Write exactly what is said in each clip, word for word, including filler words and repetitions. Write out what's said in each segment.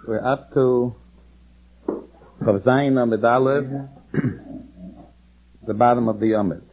We're up to Chav Zayin Amid Aleph, the bottom of the Amid.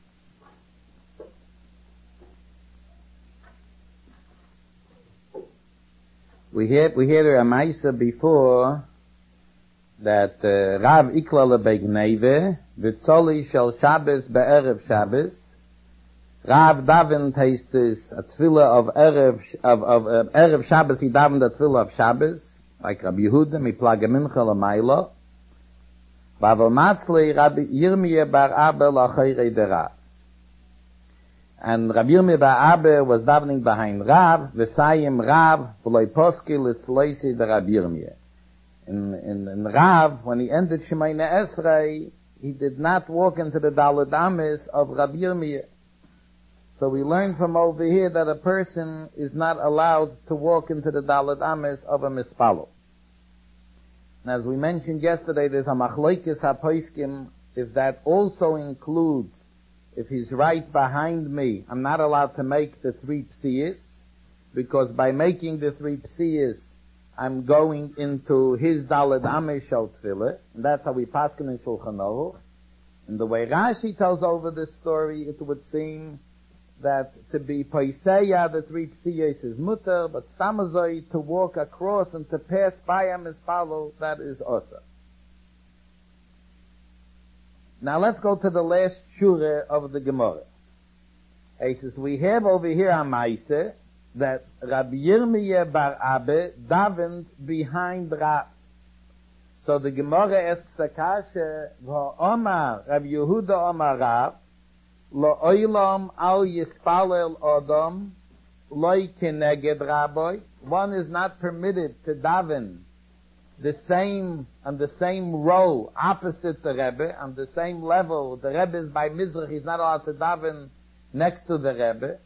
We had we had a Maisa before that uh, Rav Ikla leBegneve v'tzoli shel Shabbos be'erev Shabbos. Rav daven tastes a tefillah of erev of of uh, erev Shabbos. He davened a tefillah of Shabbos, like Rabbi Yehuda miplage mincha l'maylo. Vavel matzli Rabbi Yirmiyah bar Abba la'chayre de Rav. And Rabbi Yirmiyah bar Abba was davening behind Rav, v'sayim Rav v'loy poski litzloisi de Rabbi Yirmiyah. In, in, in Rav, when he ended Shemayna Esrei, he did not walk into the Daled Amis of Rabbi Yirmiyah. So we learn from over here that a person is not allowed to walk into the Daled Amis of a Mispalo. And as we mentioned yesterday, there's a Machloikis HaPoiskim, if that also includes, if he's right behind me, I'm not allowed to make the three psiyas, because by making the three psiyas, I'm going into his Daled Amis Shel Tefillah, and that's how we paskin in Shulchan Aruch. And the way Rashi tells over this story, it would seem that to be Paiseya, the three psiyas is mutter, but Stamazoi, to walk across and to pass by him is follow, that is osa. Now let's go to the last shura of the Gemara. He says, we have over here a Maise, that Rabbi Yirmiyah bar Abba davened behind Rav. So the Gemara asks a kasha, V'omar Rabbi Yehuda Omar Rav, Lo oilam al yispalel odom, loy keneged Rabbi. One is not permitted to daven the same, on the same row, opposite the Rebbe, on the same level. The Rebbe is by Mizrach, he's not allowed to daven next to the Rebbe.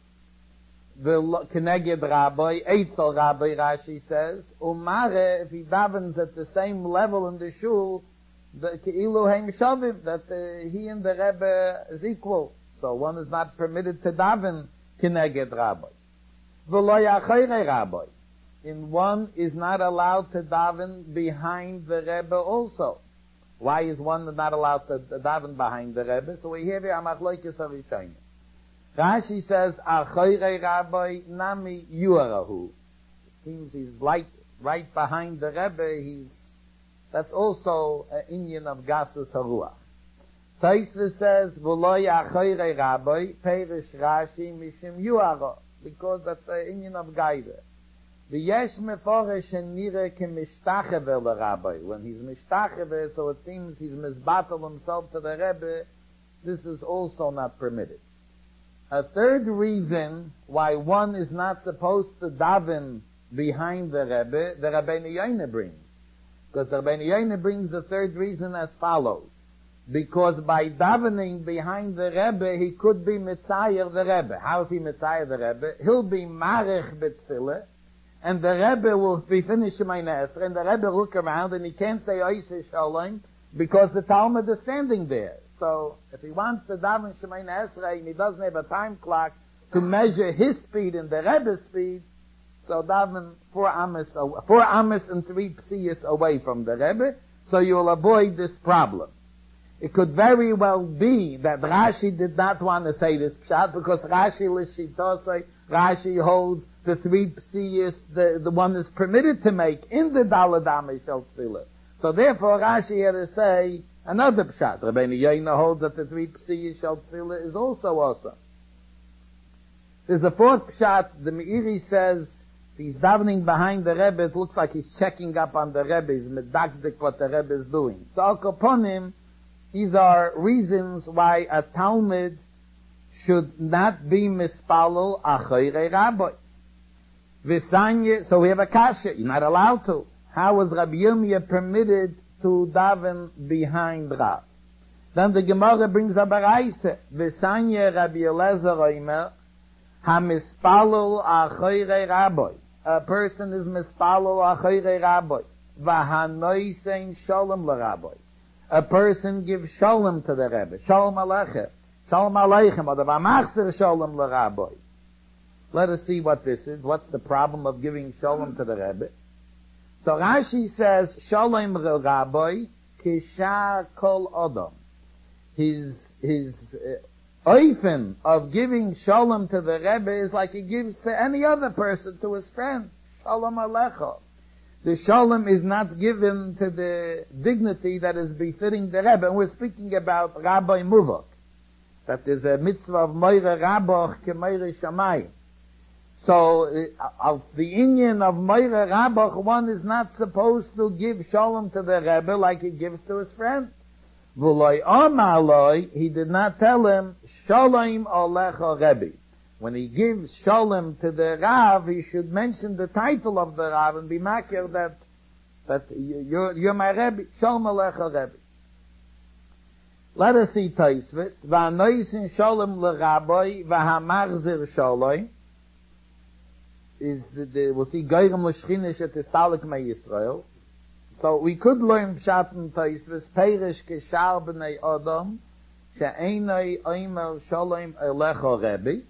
Keneged Rabbi, Eitzel Rabbi, Rashi says, Umare, if he davens at the same level in the shul, the Keilu Heim Shavim, that uh, he and the Rebbe is equal. So one is not permitted to daven Keneged Rabbi. V'lo Yachayre Rabbi. And one is not allowed to daven behind the Rebbe also. Why is one not allowed to daven behind the Rebbe? So we have here a Machloikis HaRishayim. Rashi says, Achayre Rabbi Nami Yuarahu. It seems he's like right behind the Rebbe. He's, that's also an Indian of Gasus Haruach. Taisva says, V'loy Achayre Rabbi, Perish Rashi Mishim Yuara. Because that's an Indian of Gaida. V'yesh meforesh nire ke mishtacheve l'Rabbi. When he's mishtacheve, so it seems he's misbatel himself to the Rebbe, this is also not permitted. A third reason why one is not supposed to daven behind the Rebbe, the Rabbeinu Yoina brings. Because the Rabbeinu Yoina brings the third reason as follows. Because by davening behind the Rebbe, he could be mitzayer the Rebbe. How is he mitzayer the Rebbe? He'll be marech b'tfilah, and the Rebbe will be finished Shemayna Esrei, and the Rebbe will look around, and he can't say Oisei Shalom, because the Talmud is standing there. So, if he wants to daven Shemayna Esrei, and he doesn't have a time clock to measure his speed and the Rebbe's speed, so daven four amas, four amas and three psiyas away from the Rebbe, so you'll avoid this problem. It could very well be that Rashi did not want to say this pshat, because Rashi l'shitosai, Rashi holds the three psiyas, the, the one is permitted to make in the Daled Amis Shel Tefillah. So therefore Rashi had to say another pshat. Rabbeinu Yoina holds that the three psiyas Shel Tefillah is also awesome. There's a fourth pshat. The Meiri says he's davening behind the Rebbe. It looks like he's checking up on the Rebbe. He's medakdik what the Rebbe is doing. So al kaponim, these are reasons why a Talmud should not be mispalel achayre Rabbi. V'sanye, so we have a kasha. You're not allowed to. How was Rabbi Yirmiyah permitted to daven behind Rav? Then the Gemara brings a baraisa. V'sanye Rabbi Eliezer Oimer, ha-mispalel achayre Rabbi. A person is mispalel achayre Rabbi. V'hanoisein shalom l'Rabbi. A person gives shalom to the Rebbe. Shalom aleichem. Shalom aleichem. Or the v'machzer shalom l'Rabbi. Let us see what this is. What's the problem of giving shalom to the Rebbe? So Rashi says, Shalom Rabbi, Kisha Kol Adam. His, his, uh, oifen of giving Shalom to the Rebbe is like he gives to any other person, to his friend. Shalom Alecha. The Shalom is not given to the dignity that is befitting the Rebbe. And we're speaking about Rabbi Muvak. That is a mitzvah of Meire Rabach ke Meire Shamayim. So, uh, of the Inyan of Meire Rabach, one is not supposed to give Shalom to the Rebbe like he gives to his friend. V'loi Amaloi, he did not tell him, Shalom Alecha Rebbe. When he gives Shalom to the Rav, he should mention the title of the Rav and be makir that, that you're, you're my Rebbe, Shalom Alecha Rebbe. Let us see Taisvitz. V'anoisin Shalom l'Rabbi, v'hamachzir Shalom. Is the, the, we'll see Goyrem l'Shchinish et Istalik me Yisrael. So we could learn Pshat and Taisvitz, Perish keshar b'nei Adam, she'enoi oimer Shalom Alecha Rebbe,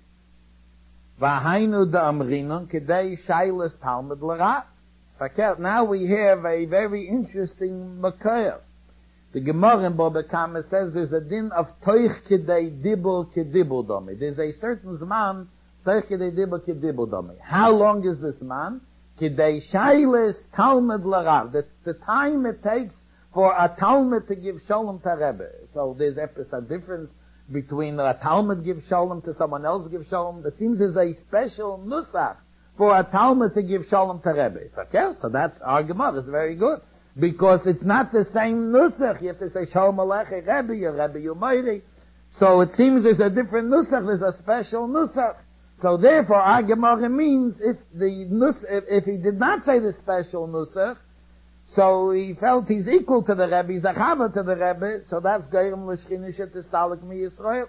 v'hainu da'amrinon, kedei shailas Talmud l'Rav. Now we have a very interesting Makayah. The Gemara in Baba Kama says there's a din of toich kedei dibur kedibur domi. There's a certain zman, toich kedei dibur kedibur domi. How long is this man? Kedei shailes Talmud l'Rav. The, the time it takes for a Talmud to give Shalom to Rebbe. So there's a difference between a Talmud give Shalom to someone else give Shalom. It seems there's a special nusach for a Talmud to give Shalom to Rebbe. Okay? So that's our Gemara. It's very good. Because it's not the same nusach. You have to say, Shalom Alecha Rebbe, your Rebbe, your Meiri. So it seems there's a different nusach, there's a special nusach. So therefore, our Gemara means if the nus, if, if he did not say the special nusach, so he felt he's equal to the Rebbe, he's a chava to the Rebbe, so that's Geirem l'Shchinish et Istalik mi Yisrael.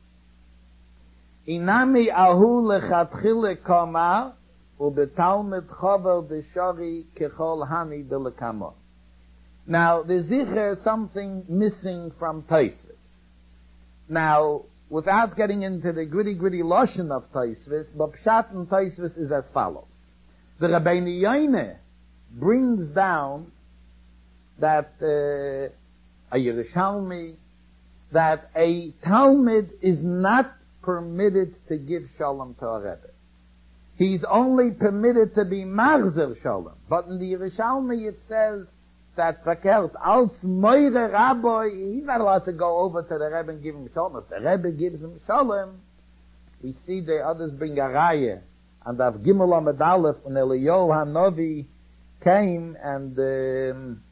Inami ahu lechatchile kamar, ubetalmid chaver b'shari kechol hani b'lekamor. Now, there's sicher something missing from Taisvis. Now, without getting into the gritty gritty lashon of Taisvis, but Pshat in Taisvis is as follows. The Rabbeinu Yoine brings down that uh, a Yerushalmi, that a Talmud is not permitted to give Shalom to a Rebbe. He's only permitted to be Machzer Shalom. But in the Yerushalmi it says that verkehrt, als Meire Rabbi, he's not allowed to go over to the Rebbe and give him Shalom. If the Rebbe gives him Shalom, we see the others bring a Raya, and Av Gimel Amud Aleph, and Eliyahu Hanovi came, and um,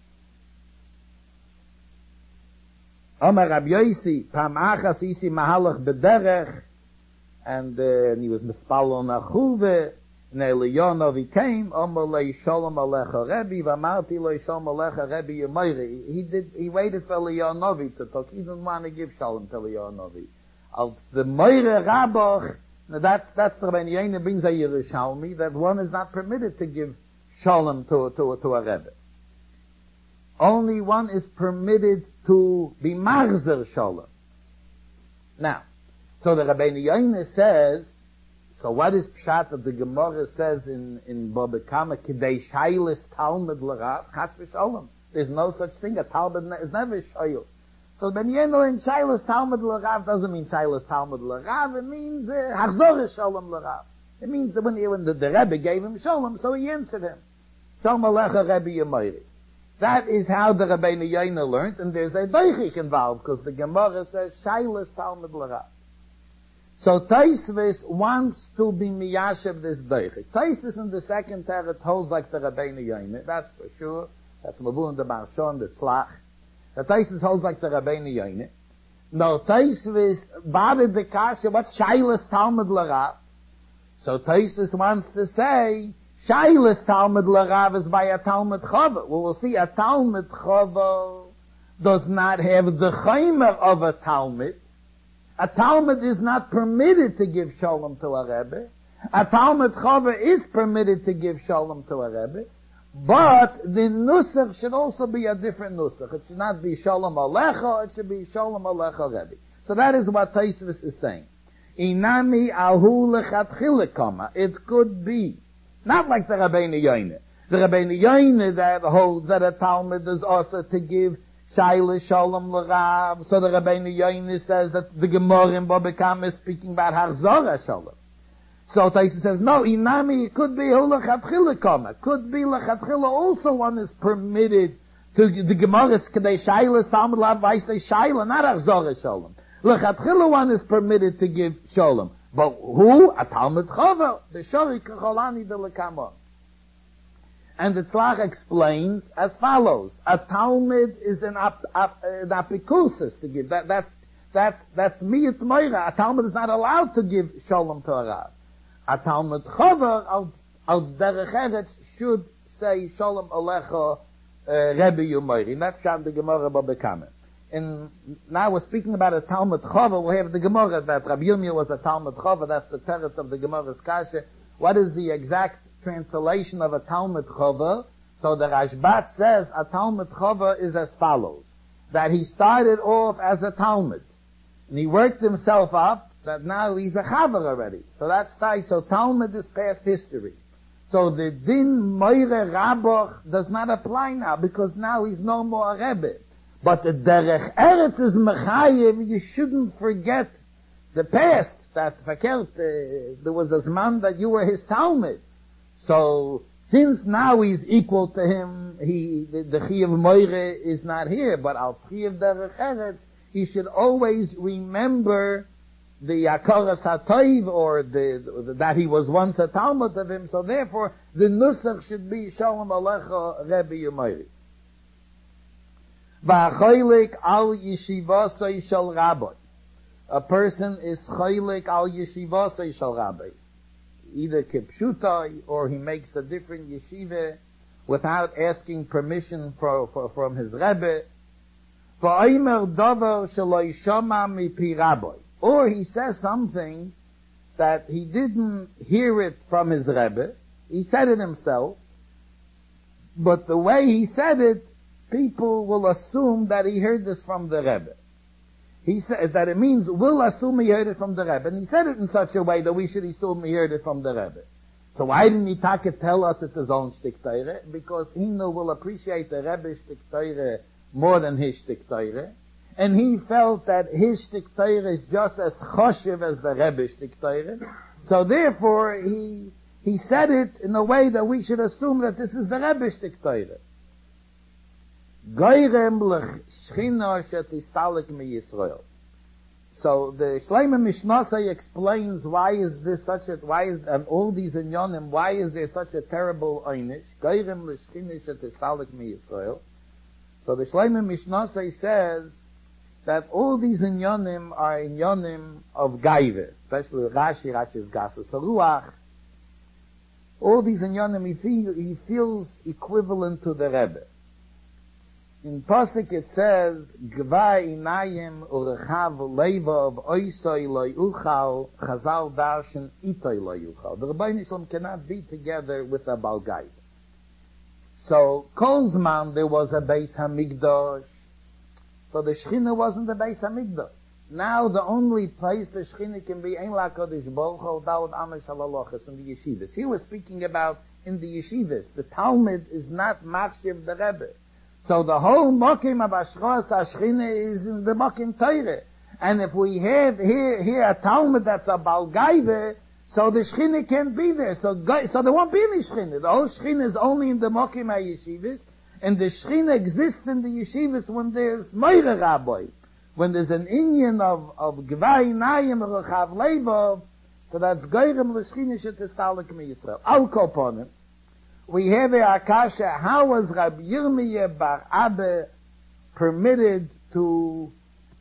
Omer Rabbi Yosi, Pam Achas Isi Mahalach Bederech, and, uh, and he was Mispal on Achuve, and Eliyahu Hanovi came, Omer Lei Shalom Alecha Rebbe, Vamarti Lei Shalom Alecha Rebbe Yemeiri. He did, he waited for Eliyahu Hanovi to talk. He didn't want to give Shalom to Eliyahu Hanovi. Als the Meire Rabach, that's, that's the Rabbeinu Yoine brings a Yerushalmi, that one is not permitted to give Shalom to, to, to a Rebbe. Only one is permitted to be Machzer Shalom. Now, so the Rabbeinu Yoine says, so what is Pshat that the Gemara says in, in Baba Kama, Kidei Shailis Talmud L'Rav, Chas v'Shalom. There's no such thing, a Talmud is never Shail. So Ben Yeno in Shailis Talmud L'Rav doesn't mean Shailis Talmud L'Rav, it means Hachzor uh, Shalom L'Rav. It means that when, he, when the, the Rebbe gave him Shalom, so he answered him. Shalom Alecha Rebbe Yemeiri. That is how the Rabbeinu Yoine learned, and there's a Deichik involved, because the Gemara says Shailis Talmud L'Rav. So Taisvis wants to be miyashev this Deichik. Taisvis in the second teret holds like the Rabbeinu Yoine, that's for sure. That's Mavun the Marshon, the Tzlach. The Taisvis holds like the Rabbeinu Yoine. No, Taisvis, Bade de Kasha, what's Shailas Talmud L'Rav? So Taisvis wants to say, Shailas Talmud L'Rav is by a Talmud Chava. Well, we'll see, a Talmud Chava does not have the chaimer of a Talmud. A Talmud is not permitted to give Shalom to a Rebbe. A Talmud Chava is permitted to give Shalom to a Rebbe. But the Nusach should also be a different Nusach. It should not be Shalom Alecha, it should be Shalom Alecha Rebbe. So that is what Taisvis is saying. Inami ahu lechatchile kama. It could be, not like the Rabbeinu Yoine, The Rabbeinu Yoine that holds that a Talmud is also to give Shaila Shalom l'Rav. So the Rabbeinu Yoine says that the Gemara in Baba Kama is speaking about Harzara Shalom. So Taisa says, no, Inami, it could be Hulachatchila Kama. Could be Lachatchila also one is permitted to the Gemara is Kedei Shaila Talmud Lav Vaisei Shaila, not Harzara Shalom. Lachatchila one is permitted to give Shalom. But who? A Talmud Chava, the Shori Kacholani de Lekama. And the Tzlach explains as follows: a Talmud is an, ap, ap, an apikusis to give. That, that's that's that's miyut moira. A Talmud is not allowed to give shalom to a Rav. A Talmud Chava als als derech eretz should say shalom alecha Rebbe Yumoiri. And that's how the Gemara Babekame. And now we're speaking about a Talmud Chava. We have the Gemara that Rabbi Yirmiyah was a Talmud Chava. That's the teretz of the Gemara's kasha. What is the exact translation of a Talmud Chava? So the Rashbat says a Talmud Chava is as follows: that he started off as a Talmud, and he worked himself up, that now he's a Chaver already. So that's tight. So Talmud is past history. So the Din Moire Rabach does not apply now, because now he's no more a Rebbe. But the Derech Eretz is Mechayev. You shouldn't forget the past, that Fakert, uh, there was a Zman that you were his Talmud. So, since now he's equal to him, he, the, the Chiyuv Moire is not here, but al Chiyuv Derech Eretz, he should always remember the Akaras HaToiv, or the, the, that he was once a Talmud of him, so therefore, the Nusach should be Shalom Alecha Rebbe Yumoiri. V'achoylik al yeshivasei shel Rabbi. A person is choylik al yeshivasei shel Rabbi. Either kipshutai, or he makes a different yeshiva without asking permission for, for, from his Rebbe. V'oimer davar shelo yishama mipi Rabbi. Or he says something that he didn't hear it from his Rebbe. He said it himself. But the way he said it, people will assume that he heard this from the Rebbe. He said that it means we'll assume he heard it from the Rebbe. And he said it in such a way that we should assume he heard it from the Rebbe. So why didn't he Taka tell us it's his own shtik Torah? Because he will appreciate the Rebbe's shtik Torah more than his shtik Torah. And he felt that his shtik Torah is just as choshev as the Rebbe's shtik Torah. So therefore he he said it in a way that we should assume that this is the Rebbe's shtik Torah. Goyrem l'china shetistalik mi Yisrael. So the Shleima Mishnasai explains why is this such a, why is, and all these inyonim, why is there such a terrible einish? Goyrem l'china shetistalik mi Yisrael. So the Shleima Mishnasai says that all these inyonim are inyonim of gaive, especially Rashi, Rashi's Gasa Saruach. All these inyonim he, feel, he feels equivalent to the Rebbe. In Pasuk it says, Gva inayim urechav leivav oisoi loy uchal chazal darshan itoi loy uchal. The Rebbeinu Shalom cannot be together with a Balgai. So, Kolzman there was a Beis Hamikdash. So the Shechina wasn't the Beis Hamikdash. Now the only place the Shechina can be Ein LaKadosh Baruch Hu Daud Amish Halalachas in the yeshivas. Here we're speaking about in the yeshivas. The Talmud is not Machshiv the Rebbe. So the whole Mokim of Ashchos HaShechina is in the Mokim Torah. And if we have here, here a Talmud that's a Balgaive, so the Shechina can't be there. So, so there won't be any Shechina. The whole Shechina is only in the Mokim HaYeshivas. And the Shechina exists in the Yeshivas when there's Meire Rabbi. When there's an Inyan of, of Gvai Nayim Rechav Leibov. So that's Goyrem L'Shechina Shetistalik Mi Yisrael. Al Koponim. We have a Akasha, how was Rabbi Yirmiyah Bar Abba permitted to,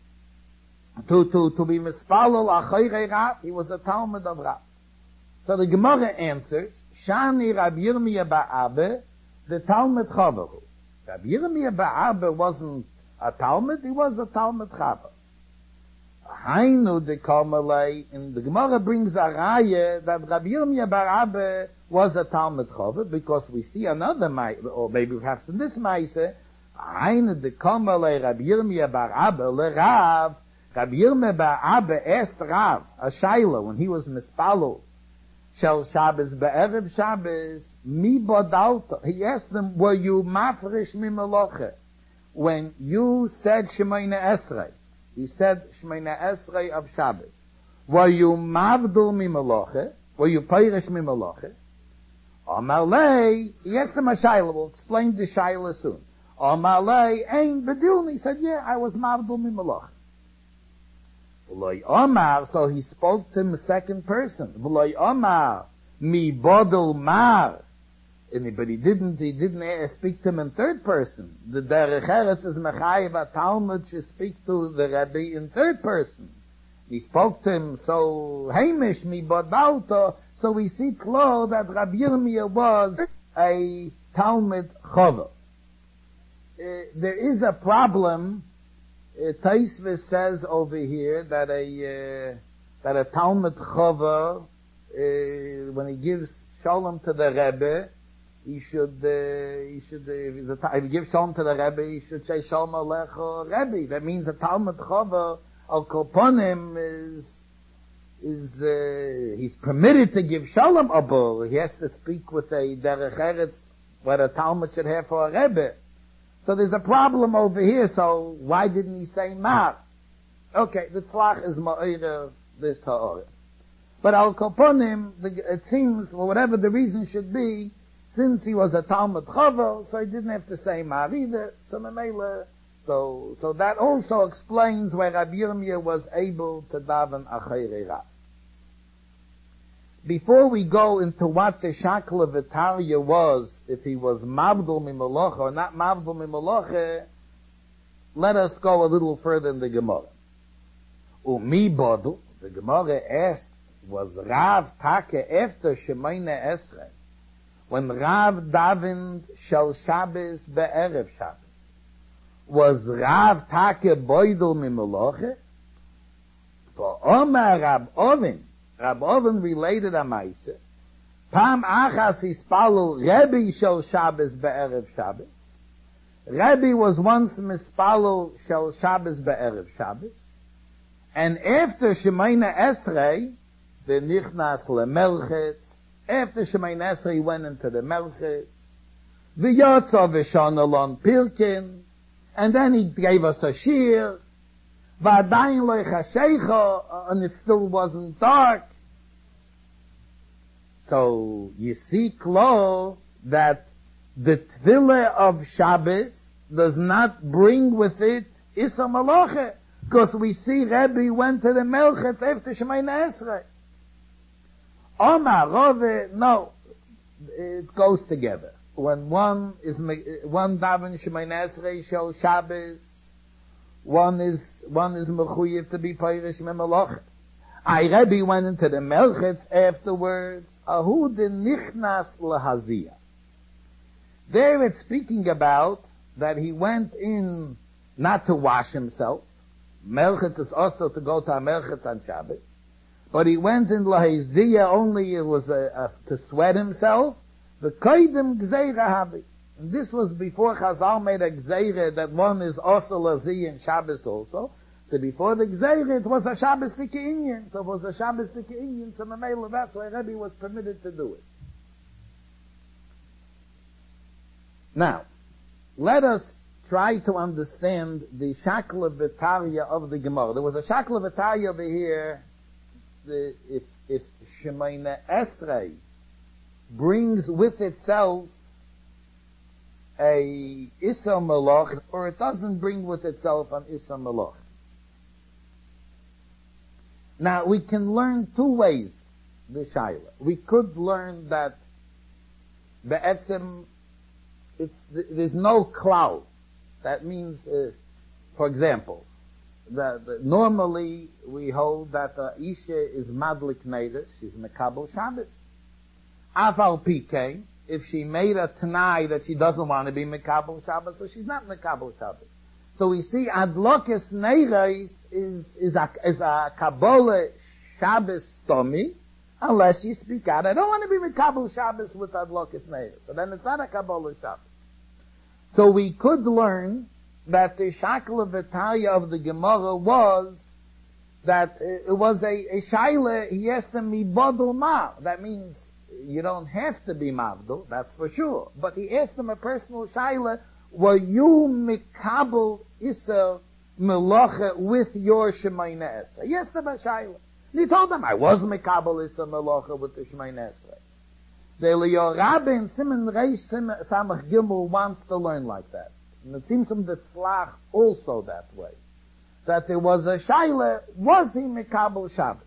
to, to, to be Mispalol Achoyrei Rav? He was a Talmud of Rav. So the Gemara answers, Shani Rabbi Yirmiyah Bar Abba, the Talmud Chavahu. Rabbi Yirmiyah Bar Abba wasn't a Talmud, he was a Talmud Chava. Hainu de Kamalei, and the Gemara brings a raya that Rabbi Yirmiyah Bar Abba was a Talmud Chava, because we see another Maise, or maybe perhaps in this Maise, Hainu de Kamalei Rabbi Yirmiyah Bar Abba le Rav. Rabbi Yirmiyah Bar Abba asked Rav, a Shaila, when he was Mispalo, shel Shabbos be'erev Shabbos, mi bodalto. He asked them, were you mafresh mi meloche? When you said Shemayna Esrei, you said Shemayna Esrei of Shabbos, were you mavdul mi meloche? Were you peiresh mi meloche? Amar lei, he asked him a shayla, we'll explain the shayla soon. Amar lei, ein bedilni. He said, yeah, I was mavdul mi meloche. V'loi Omar, so he spoke to him second person. V'loi Omar, mi bodel mar. And, but he didn't, he didn't speak to him in third person. The Derech Eretz is mechayev a Talmud should speak to the Rebbe in third person. He spoke to him, so, heimish mi bodalto, so we see clear that Rabbi Yirmiyah was a Talmud Chover. Uh, there is a problem. Uh, Taisvis says over here that a uh, that a Talmud Chover, uh, when he gives Shalom to the Rebbe, he should uh, he should uh, if, a, if he gives Shalom to the Rebbe, he should say Shalom Alecha Rebbe. That means a Talmud Chover al Koponim is is uh, he's permitted to give Shalom Abul. He has to speak with a Derech Eretz what a Talmud should have for a Rebbe. So there's a problem over here, so why didn't he say Mar? Okay, the tzlach is ma'ira this ha'or. But al koponim, it seems, well, whatever the reason should be, since he was a Talmud Chover, so he didn't have to say Mar either, so memela, so, so that also explains why Rabbi Yirmiyah was able to daven Acharei Rav. Before we go into what the Shakla V'Tarya was, if he was Mavdul Mimolocha or not Mavdul Mimolocha, let us go a little further in the Gemara. Umi Bodu, the Gemara asked, was Rav Take after Shemayna Esrei, when Rav davened Shel Shabbos Be'erev Shabbos, was Rav Take Boidul Mimolocha? For Omar Rab Ovin, Rab Oven related a Maise. Pam achas ispalu Rebbe shel Shabbos be'erev Shabbos. Rebbe was once mispalu shel Shabbos be'erev Shabbos. And after Shemayna Esrei, the nichnas lemelchetz. After Shemayna Esrei, he went into the melchetz. V'yotzo v'shonalon pirkin. And then he gave us a shir. V'adayin lo chashecha, and it still wasn't dark. So you see, Klo, that the tefillah of Shabbos does not bring with it Issa Malacha, because we see Rebbe went to the Melchetz after Shemayna Esrei. Omar Rove, no, it goes together. When one is one daven Shemayna Esrei shel Shabbos, one is one is mechuyev to be pirish memaloch. I Rebbe went into the Melchetz afterwards. Ahu de nichnas lahazia. There it's speaking about that he went in not to wash himself. Melchetz is also to go to a Melchetz on Shabbos. But he went in lahazia only, it was a, a, to sweat himself. The koidim gzeira habi. And this was before Chazal made a gzeira that one is also lahazia in Shabbos also. So before the Gzeira, it was a Shabbos Tiki Inyan. So it was a Shabbos Tiki Inyan, so Mamela, that's why Rebbe was permitted to do it. Now, let us try to understand the Shakla V'Tarya of the Gemara. There was a Shakla V'Tarya over here, the, if, if Shemayna Esrei brings with itself a Issa Malach, or it doesn't bring with itself an Issa Malach. Now, we can learn two ways, the Shaila. We could learn that Be'etzem, it's, there's no cloud. That means, uh, for example, that, that normally we hold that uh, Isha is Madlik Neider, she's Mekabel Shabbos. Afal Pike, if she made a Tanai that she doesn't want to be Mekabel Shabbos, so she's not Mekabel Shabbos. So we see Adlokes Neirais is, is a, is a Kabbalah Shabbos Tomi, unless you speak out. I don't want to be Mekabel Shabbos with Adlokes Neirais. So then it's not a Kabbalah Shabbos. So we could learn that the Shakla V'Tarya of the Gemara was that it was a, a shaila, he asked him, mi bodul ma. That means you don't have to be mavdul, that's for sure. But he asked him a personal shaila, were you mikabel iser melacha with your shemayna esrei? He asked him a shaila. And he told him, I was mikabel iser melacha with the shemayna esrei. The Eliyahu Rabbi in Siman Reish Samach Gimel wants to learn like that. And it seems from the Tzlach also that way. That there was a shaila, was he Mikabel Shabbos?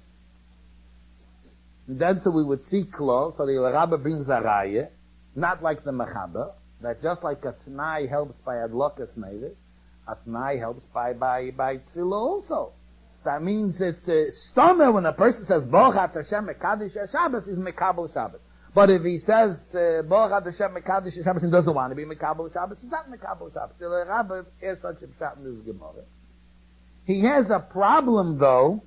And then so we would see close, so the Eliyahu Rabbi brings a raya, not like the Mechaber, that just like a Tanai helps by Adlokas Nevis, a Tanai helps by, by, by Tefillah also. That means it's a stomer when a person says, Bochat Hashem Mekadosh Shabbos, is Mikabel Shabbos. But if he says, Baruch Hashem Mekadosh Shabbos, he doesn't want to be Mekabel Shabbos, he's not Mekabel Shabbos. The Rabbi has such a pshat in this Gemara. He has a problem, though,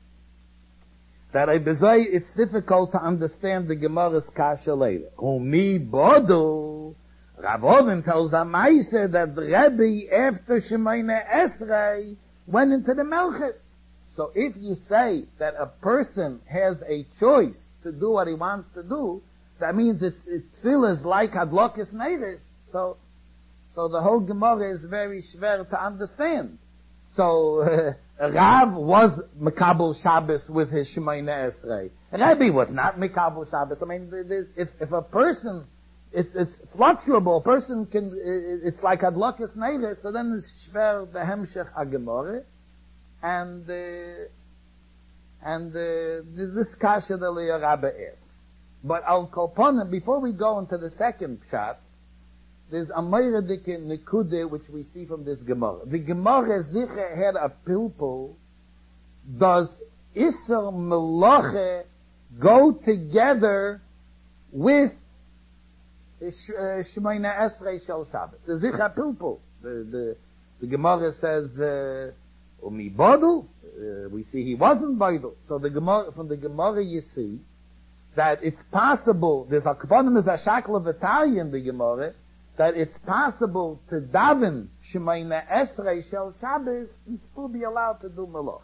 that I bezay, it's difficult to understand the Gemara's kasha later. Umi Bodu, Rav Ovim tells Amaisa that Rebbe, after Shemayna Esrei, went into the Melchitz. So if you say that a person has a choice to do what he wants to do, that means it's, it's tefillah is like Hadlokis Neiris. So, so the whole Gemara is very schwer to understand. So, uh, Rav was Mekabel Shabbos with his Shemayna Esrei. Rebbe was not Mekabel Shabbos. I mean, if, if a person, it's, it's fluctuable, a person can, it's like Hadlokis Neiris, so then it's schwer the Hemshech HaGemara, and, uh, and, uh, this kasha the Eliyahu Rabbi asks. But Al Kolponim, before we go into the second pshat, there's a Meiradike Nekude which we see from this Gemara. The Gemara Zicha had a pilpul. Does Isser Melache go together with Shemayna Esrei Shel Shabbos? The Zicha pilpul. The, the, the Gemara says, uh, Umi Bodul, uh, we see he wasn't Bodul. So the Gemara, from the Gemara you see, that it's possible, there's a Kaponim is a shackle of Italian, the Gemara, that it's possible to daven Shemayna Esrei Shel Shabbos and still be allowed to do Melach.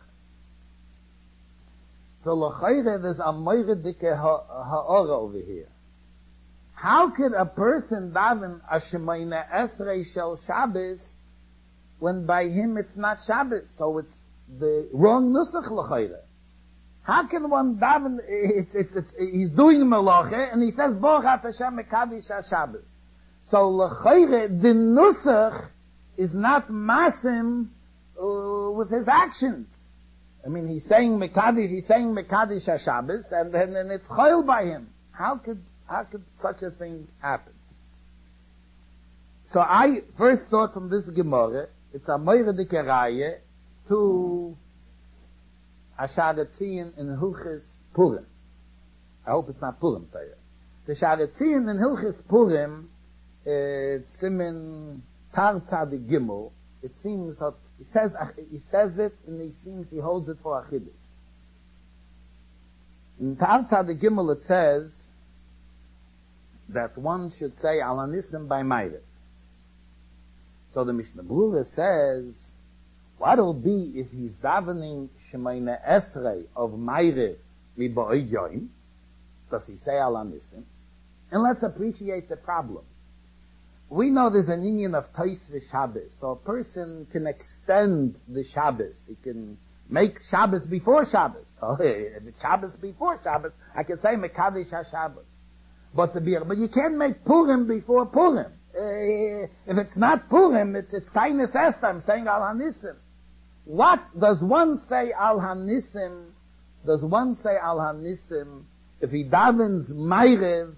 So l'chayre, there's a Meiradike ha'ora over here. How could a person daven a Shemayna Esrei Shel Shabbos when by him it's not Shabbos? So it's the wrong nusach l'chayre. How can one daven, it's, it's, it's, he's doing Melacha, and he says, Baruch Hashem Mekadosh HaShabbos. So, l'chayre, the nusach is not masim, uh, with his actions. I mean, he's saying Mekadosh, he's saying Mekadosh HaShabbos, and then, and it's chayil by him. How could, how could such a thing happen? So I first thought from this Gemara, it's a Meiradike Raya to Asharetzion in Hilchis Purim. I hope it's not Purim Torah. The Asharetzion in Hilchis Purim, it's Simen Tar Tzadik Gimel. It seems that he says he says it, and he seems he holds it for a chiddush. In Tar Tzadik Gimel it says that one should say Al Hanisim by Ma'ariv. So the Mishnah Berurah says, what'll be if he's davening Shemayna Esrei of Ma'ariv mi'ba'id yoim? Does he say Al Hanisim? And let's appreciate the problem. We know there's an union of Tais v'Shabbos, so a person can extend the Shabbos. He can make Shabbos before Shabbos. So if it's Shabbos before Shabbos, I can say Mekadosh HaShabbos. But the beer, but you can't make Purim before Purim. Uh, if it's not Purim, it's it's Tainus Esther. I'm saying Al Hanisim. What does one say Al Hanisim? Does one say Al Hanisim if he davens Ma'ariv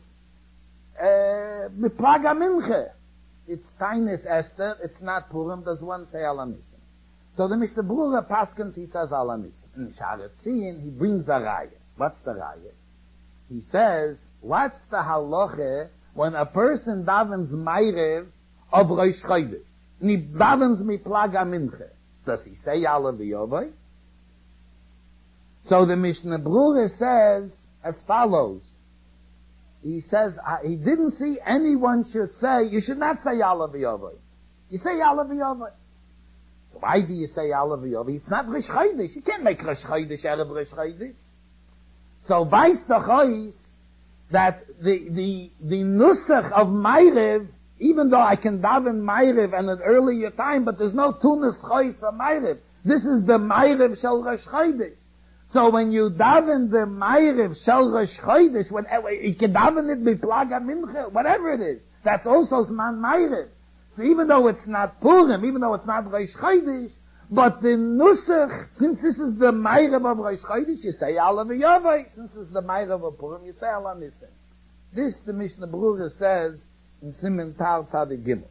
Miplaga Minche? It's Tainus Esther. It's not Purim. Does one say Al Hanisim? So the Mishnah Berurah Paskins, he says Al Hanisim. In Sharetzion, he brings a raya. What's the raya? He says, what's the halacha when a person davens Ma'ariv of Rosh Chodesh? And he davens Miplaga Minche. Does he say Ya'aleh v'Yovai? So the Mishnah Berurah says as follows. He says, uh, he didn't see anyone should say, you should not say Ya'aleh v'Yovai. You say Ya'aleh v'Yovai. So why do you say Alav Yovi? It's not Rosh Chodesh. You can't make Rosh Chodesh Erev Rosh Chodesh. So Weiss doch is that the, the, the Nusach of Meirev, even though I can daven Meirev and an earlier time, but there's no Tunas Chois for Meirev. This is the Meirev Shel Rosh Chodesh. So when you daven the Meirev Shel Rosh Chodesh, whenever, you can daven it by Plaga Mincha, whatever it is. That's also Zman Meirev. So even though it's not Purim, even though it's not Rosh Chodesh, but the Nusach, since this is the Meirev of Rosh Chodesh, you say Alav Yavai. Since this is the Meirev of Purim, you say Alav Nissen. This, the Mishnah Berurah says in Siman Tal Tzadik Gimel.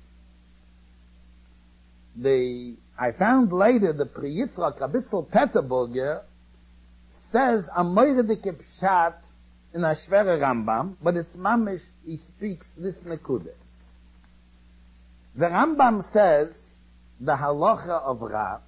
The, I found later the Pri Yitzchak Rabitzel Peterburger says a Moiredike Pshat in a Shvere Rambam, but it's mamish, he speaks this Nekude. The Rambam says, the halacha of Rav,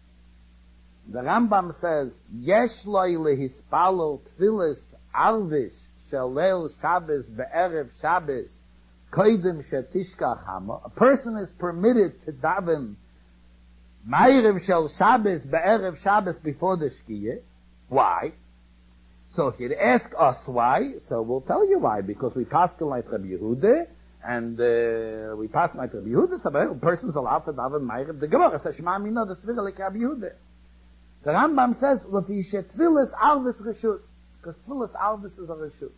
the Rambam says, Yesh loy lehispalol tfilis arvish shalel Shabbos be'erev Shabbos koidim shetishka chama. A person is permitted to daven Ma'erev shel Shabbos be'erev Shabbos before the Shkiyah. Why? So if you'd ask us why, so we'll tell you why. Because we passed like Rabbi Yehuda, and uh, we passed like Rabbi Yehuda, so a person's allowed to daven Ma'erev. The Gemara says, Shema Mina, the Svira like Rabbi Yehuda. The Rambam says, L'fishe Tfilis Arvis Reshut, because Tfilis Arvis is a Reshut.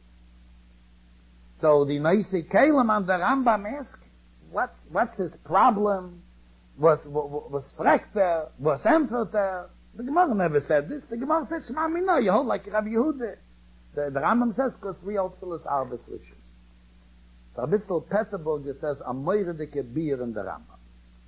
So the Noisei Kalim and the Rambam ask, what's, what's his problem? Was, was, was Frekter? Was Emferter? The Gemara never said this. The Gemara said, Shema Mina, you hold like Rabbi Yehuda. The, the Rambam says, because we hold Tfilis Arvis Reshut. So Abitzel Peterburger says, a Moiredike beer in the Rambam.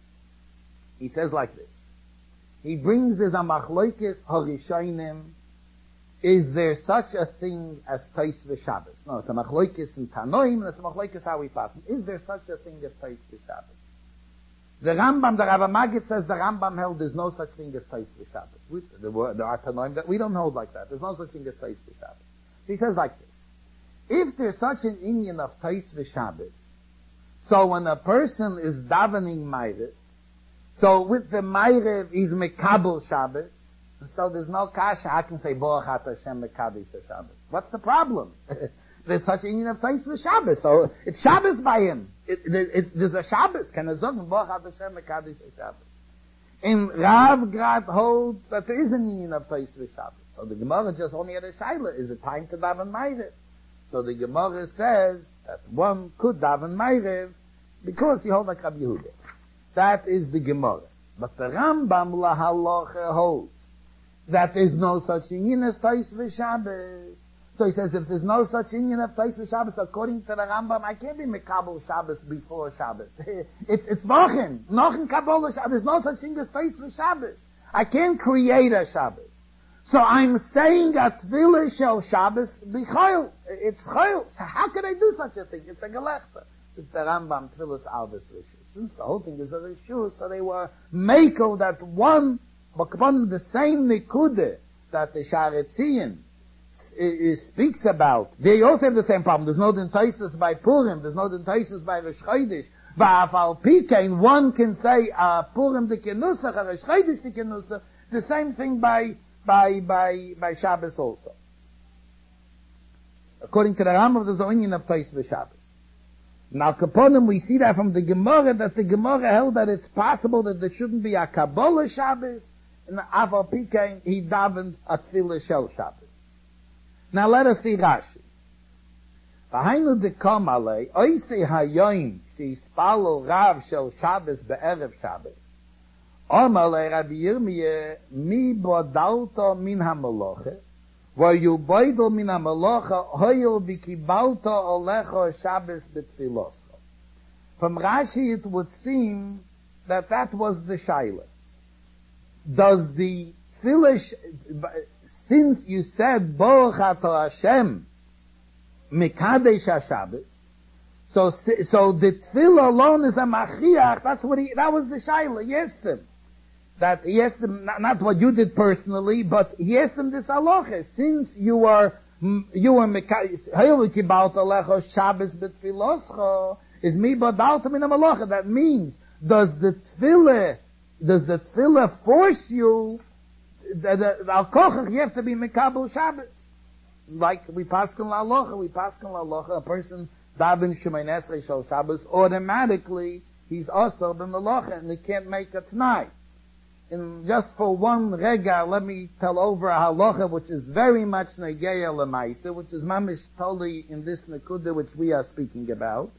He says like this. He brings this a machloikis harishonim. Is there such a thing as Tais v'Shabbos? No, it's a machloikis in Tanoim, and it's a machloikis how we pass. Is there such a thing as Tais v'Shabbos? The Rambam, the Rav Magid says the Rambam held there's no such thing as Tais v'Shabbos. We, there, were, there are Tanoim that we don't hold like that. There's no such thing as Tais v'Shabbos. So he says like this. If there's such an Inyan of Tais v'Shabbos, so when a person is davening Ma'ariv, so with the Ma'ariv, he's Mekabel Shabbos. So there's no kasha. I can say, Baruch Ata Hashem Mekadesh Shabbos. What's the problem? There's such an Indian place for Shabbos. So it's Shabbos by him. It, it, it, there's a Shabbos. Can I say, Baruch Ata Hashem Mekadesh Shabbos? In Rav Grad holds that there is an Indian place for Shabbos. So the Gemara just only had a Shaila. Is it time to daven Ma'ariv? So the Gemara says that one could daven Ma'ariv because he holds like Rabbi Yehuda. That is the Gemara. But the Rambam lahalacha holds that there's no such inyan as Tais v'Shabbos. So he says, if there's no such inyan as Tais v'Shabbos, according to the Rambam, I can't be Mekabel Shabbos before Shabbos. it, it's Wochen. Nochen Kabbalah Shabbos. There's no such thing as Tais v'Shabbos. I can't create a Shabbos. So I'm saying a Tfilah shel Shabbos b'chayil. It's chayil. So how could I do such a thing? It's a gelechta. It's the Rambam Tfilas Alvis Rishus. Since the whole thing is a Rishus, so they were Mako that one, but upon the same Nikude that the Sharetzian speaks about. They also have the same problem. There's no Dentaisus by Purim. There's no Dentaisus by Rosh Chodesh. Ba'afal Pikein, one can say, uh, Purim de Kenusach, a Rosh Chodesh de Kenusach. The same thing by, by, by, by Shabbos also. According to the Rambam, there's no union of Tais v'Shabbos. Now, Kaponim, we see that from the Gemara, that the Gemara held that it's possible that there shouldn't be a Kabbalah Shabbos, and Aval Pikein, he davened a Tfilah Shel Shabbos. Now, let us see Rashi. V'hainu dekam alei, oisei hayoim, she'ispalo Rav Shel Shabbos be'erev Shabbos. Omalei Rabbi Yirmiyah, mi bodalto min ha-moloche, v'yu boidel min ha-moloche, hoyel v'kibalto olecho Shabbos betfiloscho. From Rashi, it would seem that that was the Shaila. Does the Tfilah, since you said, Baruch Ata Hashem, Mekadesh HaShabbos, so, so the Tfilah alone is a Machiach, that's what he, that was the Shaila, he asked him. That he asked him, not, not what you did personally, but he asked him this halacha, since you are, you are Mekadesh, Hayel Kibalt Alecho Shabbos betfiloscho, is mi badalta min ha-malocha, that means, does the Tfilah Does the tefillah force you, the, the, the al-kochach, you have to be mekabel Shabbos? Like we paskin la-alocha, we paskin la-alocha, a person daven Shemoneh Esrei Shel Shabbos, automatically he's also b'melacha, and he can't make a t'nai. And just for one rega, let me tell over a halacha, which is very much negeya l'maisa, which is mamish totally in this nekuda which we are speaking about.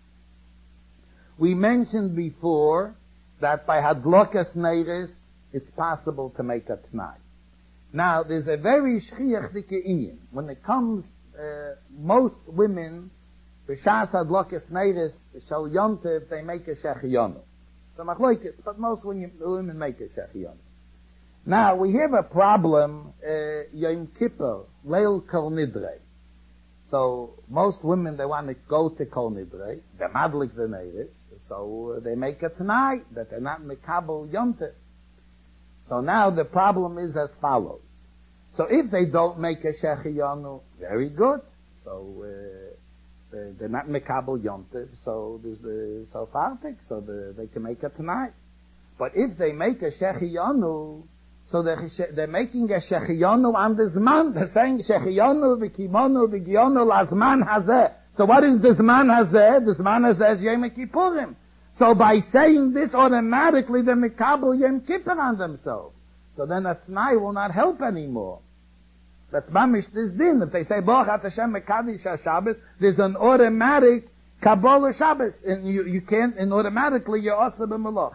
We mentioned before that by hadlokas neiris, it's possible to make a t'nai. Now, there's a very shchiach dike inyan. When it comes, uh, most women, b'shas hadlokas neiris, shal yontev, they make a shechiyonu. So machloikis, but most women, women make a shechiyonu. Now, we have a problem, uh, Yom Kippur, Leil Kol Nidrei. So, most women, they want to go to Kol Nidrei, they're madlik the neiris, so uh, they make a t'nai, that they're not mekabel yontev. So now the problem is as follows. So if they don't make a shechiyonu, very good. So uh, they're not mekabel yontev, so there's the so fartik, so the, they can make a t'nai. But if they make a shechiyonu, so they're, they're making a shechiyonu on the zman. They're saying shechiyonu v'kimonu v'giyonu lazman hazeh. So what is the zman hazeh? The zman hazeh is Yom Kippurim. So by saying this, automatically they're mekabel Yom Kippur on themselves. So then a t'nai will not help anymore. That's mamish this din. If they say, Baruch At Hashem Mekadosh HaShabbos, there's an automatic Kabbalah Shabbos. And you, you can't, and automatically you're also b'melach.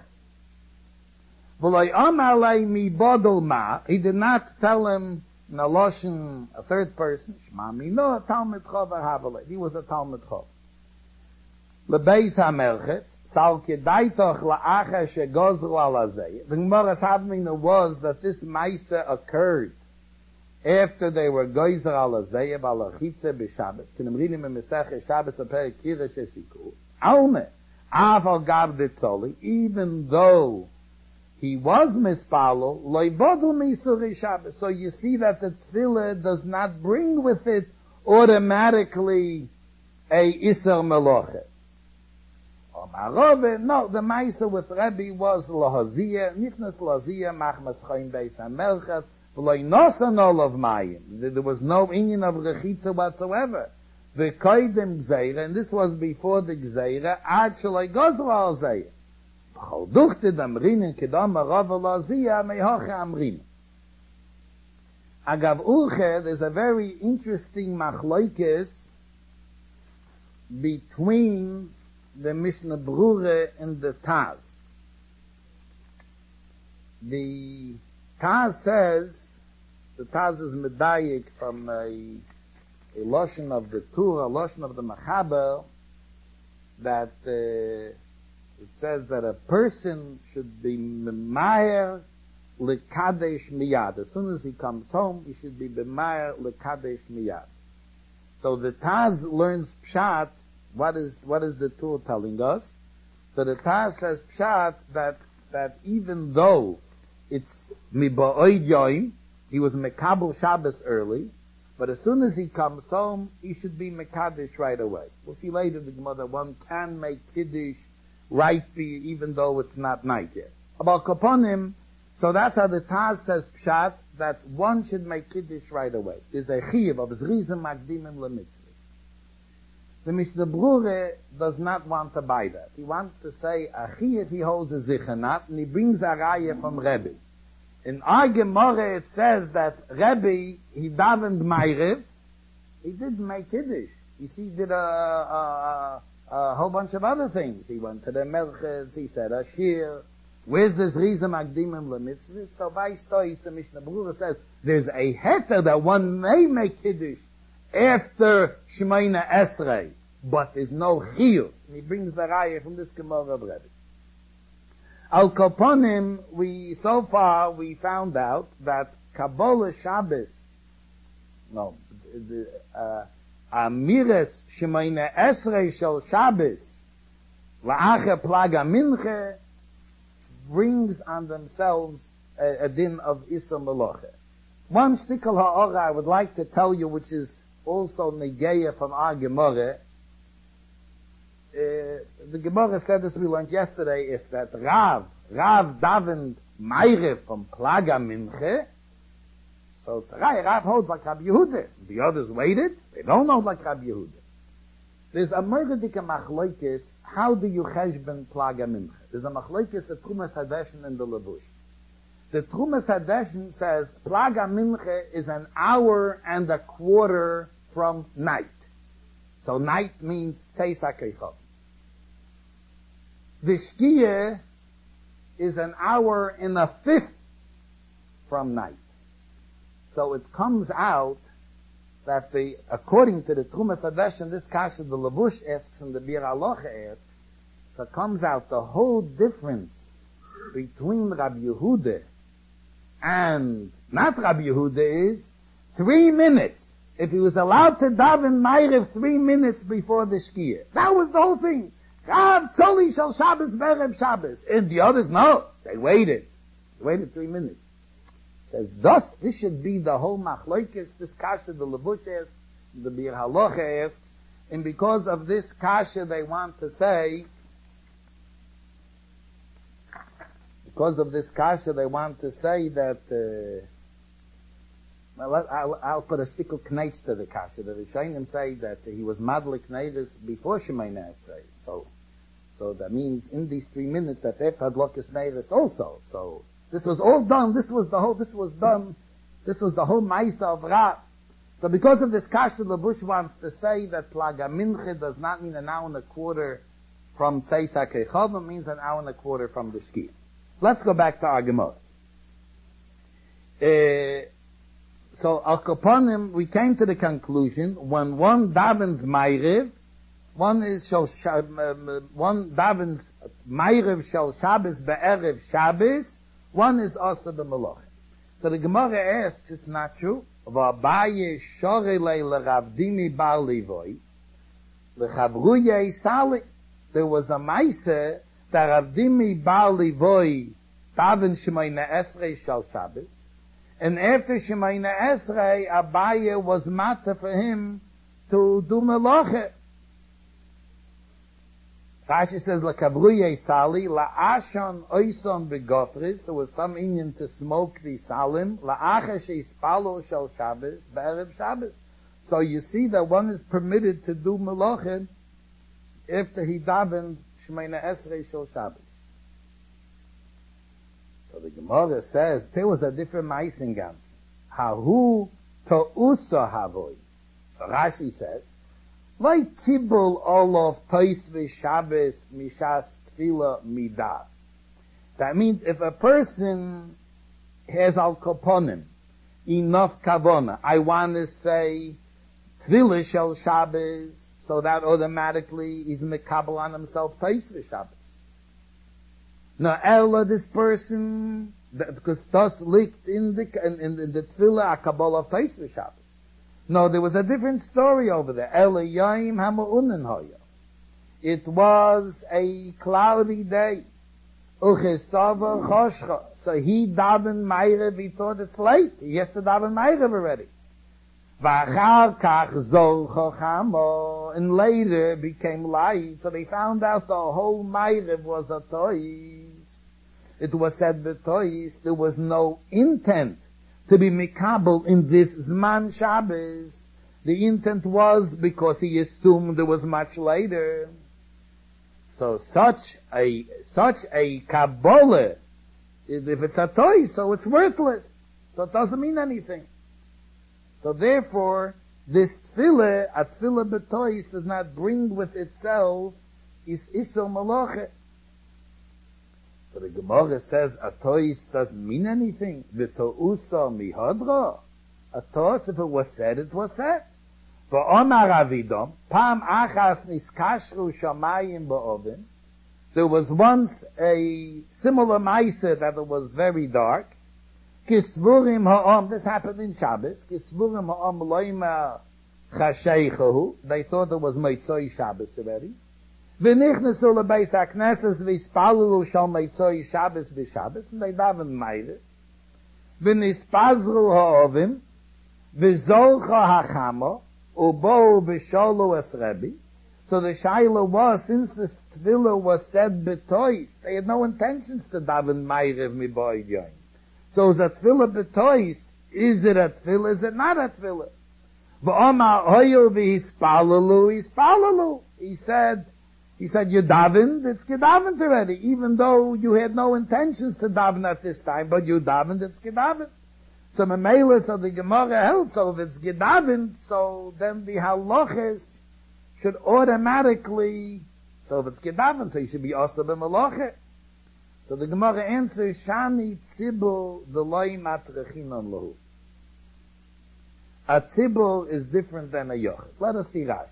V'loi amar lei mi bodol ma, he did not tell him in a loshen, a third person, Shema mino, Talmud Chov Havelei. He was a Talmud Chov. Lebeis HaMelchetz, sal kedaitoch la'acha shegozru al hazeh. The Gemara's havmina was that this Maisa occurred after they were gozer al hazeh b'alachitze b'Shabbat. Kenem ridim b'Mesech Shabbos aper kira shesiku. Alme, aval gav ditzoli, even though he was mispalo, loy bodul misuri Shabbos. So you see that the tefillah does not bring with it automatically a iser melochet. No, the Maisa with Rebbe was lahaziyah, nichnas lahaziyah, machmas choim beis hamelchas, v'loi nosan olav mayim. There was no inyan of rechitza whatsoever. V'koidem gzeira, and this was before the gzeira, ad shaloi gozru al zeyah. V'chol duchte damrin kedam arav lahaziyah, mehoche amrin. Agav uche, there's a very interesting machloikes between the Mishnah Brure and the Taz. The Taz says, the Taz is medayik from a, a lotion of the Tur, a lotion of the Machaber, that uh, it says that a person should be memayer lekadesh miyad. As soon as he comes home, he should be memayer lekadesh miyad. So the Taz learns pshat. What is, what is the Tur telling us? So the Taz says pshat that, that even though it's miba'oid yoim, he was mekabel Shabbos early, but as soon as he comes home, he should be mekadesh right away. We'll see later the Gemara that one can make kiddush right even though it's not night yet. About kaponim, so that's how the Taz says pshat, that one should make kiddush right away. There's a chiyuv of zrizim magdimim lemitzvah. The Mishnah Brure does not want to buy that. He wants to say, Achi, if he holds a zichanat, and he brings a raya from Rebbe. In our Gemara it says that Rebbe, he davened Ma'ariv, he didn't make Kiddush. You see, he did a, a, a, a whole bunch of other things. He went to the Melchez, he said Ashir, where's this Rizim Akdimim LeMitzvah? So by Stois, the Mishnah Brure says, there's a heter that one may make Kiddush after Shemoneh Esrei, but there's no chiyuv. And he brings the raya from this Gemara of Rebbe. Al Koponim, we, so far, we found out that Kabbalah Shabbos, no, the, uh, Amiras Shemoneh Esrei Shel Shabbos, La'ache Plaga Minche, brings on themselves a, a din of Isser Meloche. One shtickle ha'ora I would like to tell you, which is also negeya from our Gemara. Uh, the Gemara said this we learned yesterday, if that Rav, Rav davened Meire from Plaga Minche, so Tzarei Rav holds like Rabbi Yehuda. The others waited, they don't hold like Rabbi Yehuda. There's a Meredika Machloikis, how do you cheshben Plaga Minche? There's a Machloikis, the Trumas Hadeshen and the Levush. The Trumas Hadeshen says Plaga Minche is an hour and a quarter from night. So night means Tzeis HaKeichov. The Shkia is an hour and a fifth from night. So it comes out that the, according to the Trumas Hadeshen, this kasha the Levush asks and the Bir Halacha asks, so it comes out the whole difference between Rabbi Yehuda and not Rabbi Yehuda is three minutes. If he was allowed to daven Ma'ariv three minutes before the Shkia. That was the whole thing. Rav Tzoli shel Shabbos Berev Shabbos. And the others, no. They waited. They waited three minutes. Says, thus, this should be the whole Machlokes, this kasha the Levush asks, the Bir Halacha asks, and because of this kasha they want to say, because of this kasha they want to say that, uh, well, I'll, I'll put a stickle kneitz to the kasha. The Rishonim say that he was madlik neiris before Shemayna Esrei. So, so that means in these three minutes that Ef had lokus neiris also. So, this was all done, this was the whole, this was done, this was the whole Maisa of Rav. So because of this kasha, the Bush wants to say that Plaga Minche does not mean an hour and a quarter from Tzeis HaKeichov, it means an hour and a quarter from the Shkia. Let's go back to our Gemara. Uh, So, al kaponim, we came to the conclusion, when one davens Ma'ariv, one is shal, one davens Ma'ariv shal Shabbos be'erev Shabbos, one is also the Melach. So the Gemara asks, it's not true. V'abaye shorelei l'Ravdimi bar Livoi, l'chavruye sali. There was a Maise, that Ravdimi bar Livoi daven Shemayna Esrei shal Shabbos, and after Shemayna Esrei, Abaye was matter for him to do melacha. Rashi says, "L'kavruye sali la'ashon oison begofris." There was some Indian to smoke the salim la'acha sheispalo shel Shabbos be'erev Shabbos. So you see that one is permitted to do melacha after he davened Shemayna Esrei shel Shabbos. So the Gemara says, there was a different Maisingans. Hahu to'usa havoi. So Rashi says, Lai kibul olof tois v'Shabbos mishas tefila midas. That means if a person has al koponim, enough kavona, I want to say tefila shel Shabbos, so that automatically is mekabel on himself tois v'Shabbos. Now, Ella, this person, because thus licked in the, in, in, in the tefillah, a Kabbalah of Tais v'Shabbos. No, there was a different story over there. Ella Yaim Hama'unen Hoya. It was a cloudy day. Uchesava Choshcha. So he davened Ma'ariv, he thought it's late. He has to daven Ma'ariv already. V'achar kach zol chochamo. And later it became light. So they found out the whole Ma'ariv was a tois. It was said the tois, there was no intent to be mikabel in this Zman Shabbos. The intent was because he assumed there was much later. So such a, such a Kabbalah, if it's a tois, so it's worthless. So it doesn't mean anything. So therefore, this tefillah, a tefillah b'tois, does not bring with itself is isel malachet. So the Gemara says a tois doesn't mean anything. V'to'usa mihadra. A tois, if it was said, it was said. V'omar avidom, pam achas niskashru shamayim ba'ovin. There was once a similar ma'aser that it was very dark. Kisvurim ha'om, this happened in Shabbos. Kisvurim ha'om loima chasheichahu. They thought it was Meitzoi Shabbos already. V'nichnesu lebeis hakneses v'ispalu shal Meitzoi Shabbos v'Shabbos. And they daven Ma'ariv. V'nispazru ha'ovim. V'zolcha ha'chamo. Ubo v'sholu es Rebbe. So the shaila was, since the tefillah was said betois, they had no intentions to daven ma'ariv miboid yoin. So is a tefillah betois, is it a tefillah, is it not a tefillah? V'omar hoyo v'hispalalu, hispalalu. He said, he said, you davened, it's gedavened already, even though you had no intentions to daven at this time, but you davened, it's gedavened. So Memela, so the Gemara held, so if it's gedavened, so then the halachas should automatically, so if it's gedavened, so you should be also b'malacha. So the Gemara answers, Shani tzibul v'loi matrechinon lahu. A tzibul is different than a yochid. Let us see Rashi.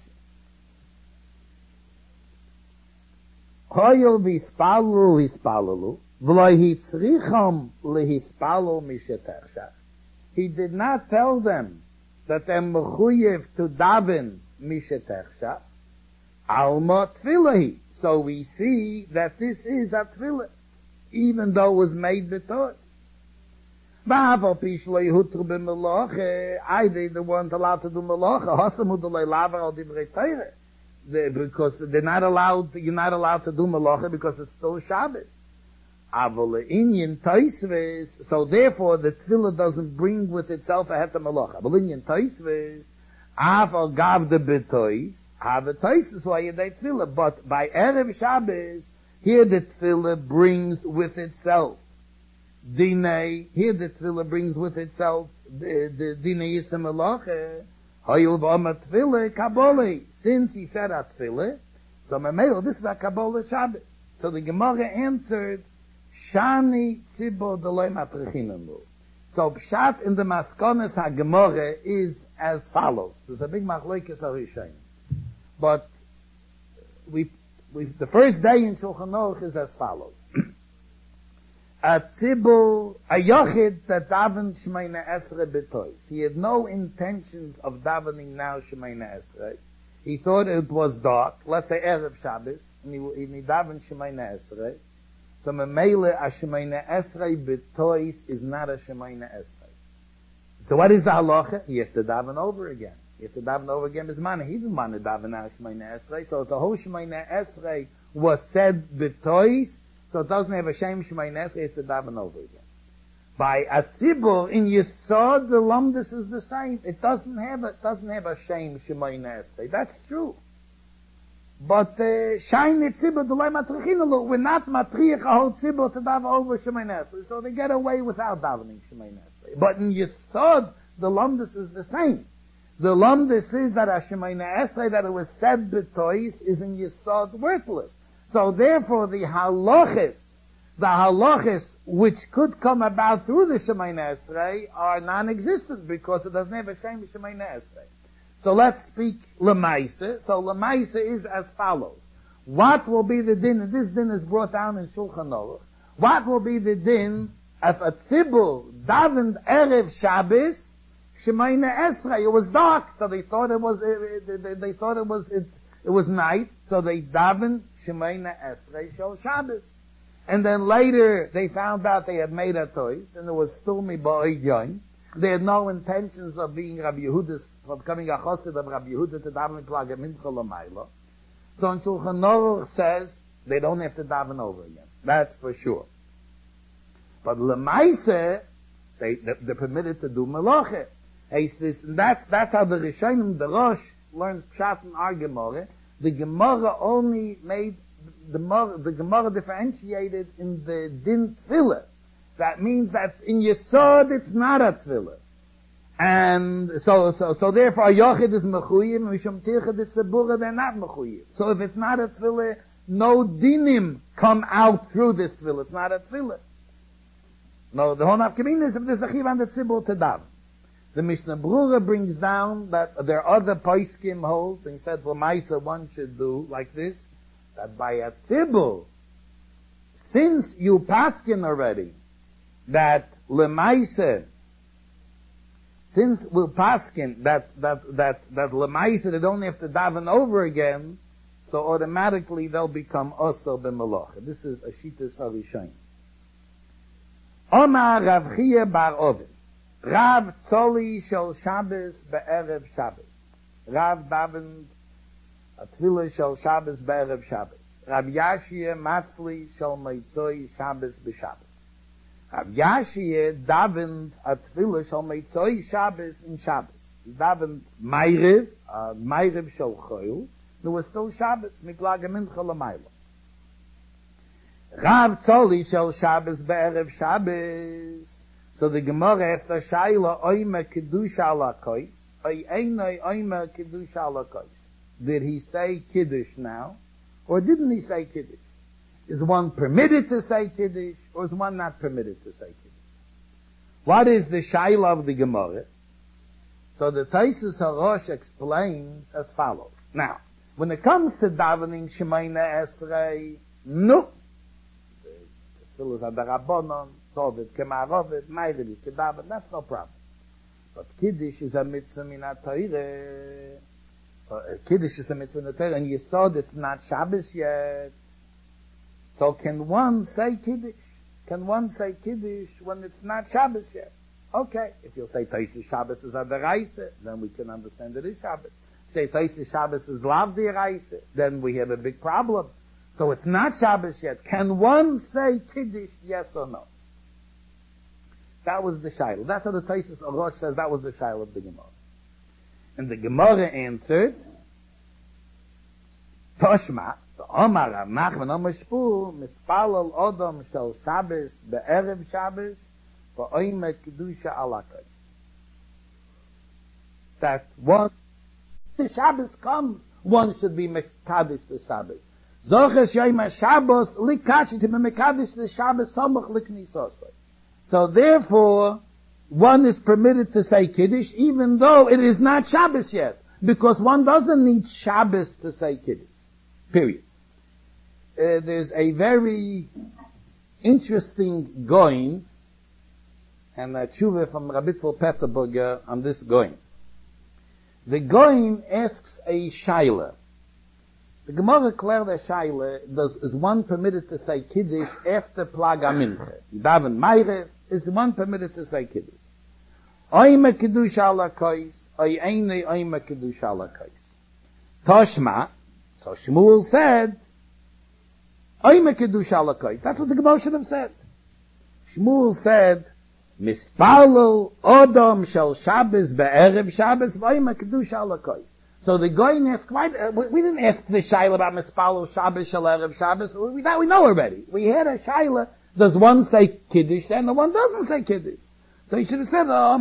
Hoyel v'hispalu hispalalu, v'loi hitzricham lehispalu mishetechshach. He did not tell them that they're mechuyev to daven mishetechshach, alma tfilahi. So we see that this is a tfilah, even though it was made b'tois. Ba'aval pishloi hutru b'melacha, I, they, they weren't allowed to do melacha, hasamu d'loi lavar al divrei Torah. They, because they're not allowed, to, you're not allowed to do melacha because it's still Shabbos. Aval inyan taisves, so therefore the tefillah doesn't bring with itself a heter melacha. Aval inyan taisves, aval gav de betois, have a taisves why you day tefillah. But by Erev Shabbos, here the tefillah brings with itself dinei. Here the tefillah brings with itself the, the dinei yisem melacha. Hayil v'ama tefillah kabbalah. Since he said a tefillah, so memelo, this is a kabbalah Shabbos. So the Gemara answered, Shani tzibo deloi matrechinanu. So pshat in the maskonas ha-Gemara is as follows. There's a big machlokes harishayin. But we, we, the first day in Shulchan Aruch is as follows. A tzibur, a yochid that davened Shemayna Esrei b'tois. He had no intentions of davening now Shemayna Esrei. He thought it was dark, let's say Erev Shabbos, and he, and he davened Shemayna Esrei. So Memele, a Shemayna Esrei b'tois is not a Shemayna Esrei. So what is the halacha? He has to daven over again. He has to daven over again his mana. He didn't want to daven now Shemayna Esrei. So the whole Shemayna Esrei was said b'tois, so it doesn't have a Shem Shemayna Esrei, he has to daven over again. By Atzibur, in Yesod, the Lumdus is the same. It doesn't have a, it doesn't have a Shem Shemayna Esrei. That's true. But, uh, Shain Tzibur, the Loi Matrichinalu, we're not Matriach a whole Tzibur to daven over Shemayna Esrei. So they get away without davening Shemayna Esrei. But in Yesod, the Lumdus is the same. The Lumdus is that a Shemayna Esrei, that it was said b'tois, is in Yesod worthless. So therefore the halachis, the halachis which could come about through the Shemayna Esrei are non-existent because it doesn't have a Shem Shemayna Esrei. So let's speak Lemaisa. So Lemaisa is as follows. What will be the din, and this din is brought down in Shulchan Aruch, what will be the din if a tzibur davened Erev Shabbos, Shemayna Esrei, it was dark, so they thought it was, they, they thought it was, it, it was night, so they davened Shemayna Esrei Shel Shabbos. And then later they found out they had made a toys, and it was still mi'ba'id yoin. They had no intentions of being Rabbi Yehuda's, of becoming a chassid of Rabbi Yehuda to daven plagah mincha l'mayla. So in Shulchan Aruch says they don't have to daven over again. That's for sure. But l'maiseh, they, they're permitted to do melacha. He says, and that's, that's how the Rishonim, the Rosh, learns Pshat and our Gemara. The Gemara only made, the, the Gemara differentiated in the din tefillah. That means that in Yesod it's not a tefillah. And so, so, so therefore a yochid is mechuyim, mishum tirchad it's a burah, they're not mechuyim. So if it's not a tefillah, no dinim come out through this tefillah. It's not a tefillah. No, the whole nafkamin is if there's a chiv on the tzibur to daven. The Mishnah Brura brings down that there are other poskim hold, and he said, L'maisa one should do like this, that by a tzibur, since you paskin already, that L'maisa, since we'll paskin, that, that, that, that L'maisa, they don't have to daven over again, so automatically they'll become also b'melacha. This is a Shitas HaRishayim. Omar Rav Chia bar Ovid. Rav Tzoli shel Shabbos be'erev Shabbos. Rav davened a tefillah shel Shabbos be'erev Shabbos. Rab Yashia matzli shel meitzoi Shabbos b'Shabbos. Rab Yashia davened a tefillah shel meitzoi Shabbos in Shabbos. He davened Ma'ariv, uh, Ma'ariv shel Choil. There was still Shabbos, miplaga mincha l'mayla. Rav Tzoli shel Shabbos be'erev Shabbos. So the Gemara asked a Shaila, oime kedusha ala kois, oy einoi oime kedusha ala kois. Did he say Kiddush now? Or didn't he say Kiddush? Is one permitted to say Kiddush, or is one not permitted to say Kiddush? What is the Shaila of the Gemara? So the Taisus HaRosh explains as follows. Now, when it comes to davening Shemayna Esrei, no. Tefillah Zadarabbonon, Tovet, Kemarovet, Ma'ariv, Kedaven, that's no problem. But Kiddush is a mitzvah min ha-Torah. So uh, Kiddush is a mitzvah in the Torah, and you saw that it's not Shabbos yet. So can one say Kiddush? Can one say Kiddush when it's not Shabbos yet? Okay, if you'll say Taisus Shabbos is a deraisa, then we can understand it is Shabbos. Say Taisus Shabbos is lav deraisa, then we have a big problem. So it's not Shabbos yet. Can one say Kiddush, yes or no? That was the Shaila. That's how the Taisus HaRosh says that was the Shaila of the Gemara. And the Gemara answered, Toshma, the Omar Rav Nachman Omar Shpur, Mispalal Odom Shel Shabbos Be'erev Shabbos, V'oime Kedusha Alakay. That once the Shabbos comes, one should be Mekadosh the Shabbos. Zoches Yoyma Shabbos Likashi to be Mekadosh the Shabbos Somach Liknisosay. So therefore, one is permitted to say Kiddush even though it is not Shabbos yet. Because one doesn't need Shabbos to say Kiddush. Period. Uh, there's a very interesting going and a tshuva from Rabitzal Peterburger on this going. The going asks a shaila. The Gemara declared a shaila, does, is one permitted to say Kiddush after Plaga Mincha? Daven Ma'ariv, is one permitted to say Kiddush? Oime Kiddush ala kois, oy eine oime Kiddush ala kois. Toshma, so Shmuel said, oime Kiddush ala kois. That's what the Gemara should have said. Shmuel said, Mispalel Odom Shel Shabbos Be'erev Shabbos V'oime Kiddush ala kois. So the Goyin asked, why, uh, we didn't ask the Shaila about Mispalel Shabbos Shel Erev Shabbos. We, that we know already. We had a Shaila, does one say Kiddush and the one doesn't say Kiddush. So he should have said, oh,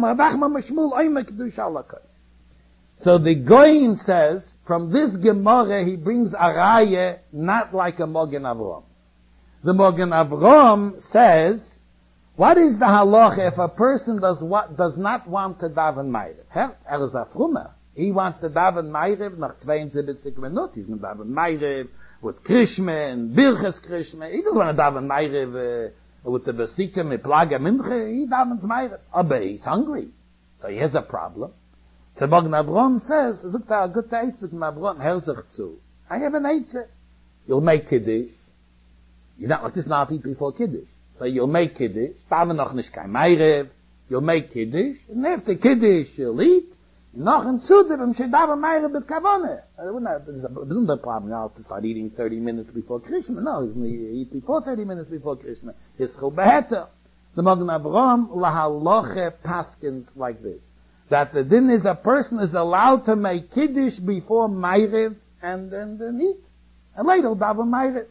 so the Goyin says, from this Gemara he brings a raya not like a Mogen Avram. The Mogen Avram says, what is the halacha if a person does what does not want to daven Ma'ariv? Her, er is a frumer. He wants to daven Ma'ariv nach seventy-two minutes. He's going to daven Ma'ariv with Krishma and Birches Krishma. He doesn't want to daven Ma'ariv uh, with the Besikim and Plaga Mincha. He davens Ma'ariv. Oh, but he's hungry. So he has a problem. So Mogen Avram says, Zuk ta gut eitzuk Avram, hör sich zu. I have an eitzuk. You'll make Kiddush. You're not like this, not eat before Kiddush. So you'll make Kiddush. Daven noch nicht kein Ma'ariv. You'll make Kiddush. And after Kiddush, you'll eat. Noch in Zudem, she daven Ma'ariv mit Kavone. There's a besonder problem. You have to start eating thirty minutes before Krishma. No, he's going to eat before thirty minutes before Krishma. His chul beheter. The Mogen Avram lahaloche paskins like this. That the din is a person is allowed to make Kiddush before Ma'ariv and then, then eat. And later daven Ma'ariv.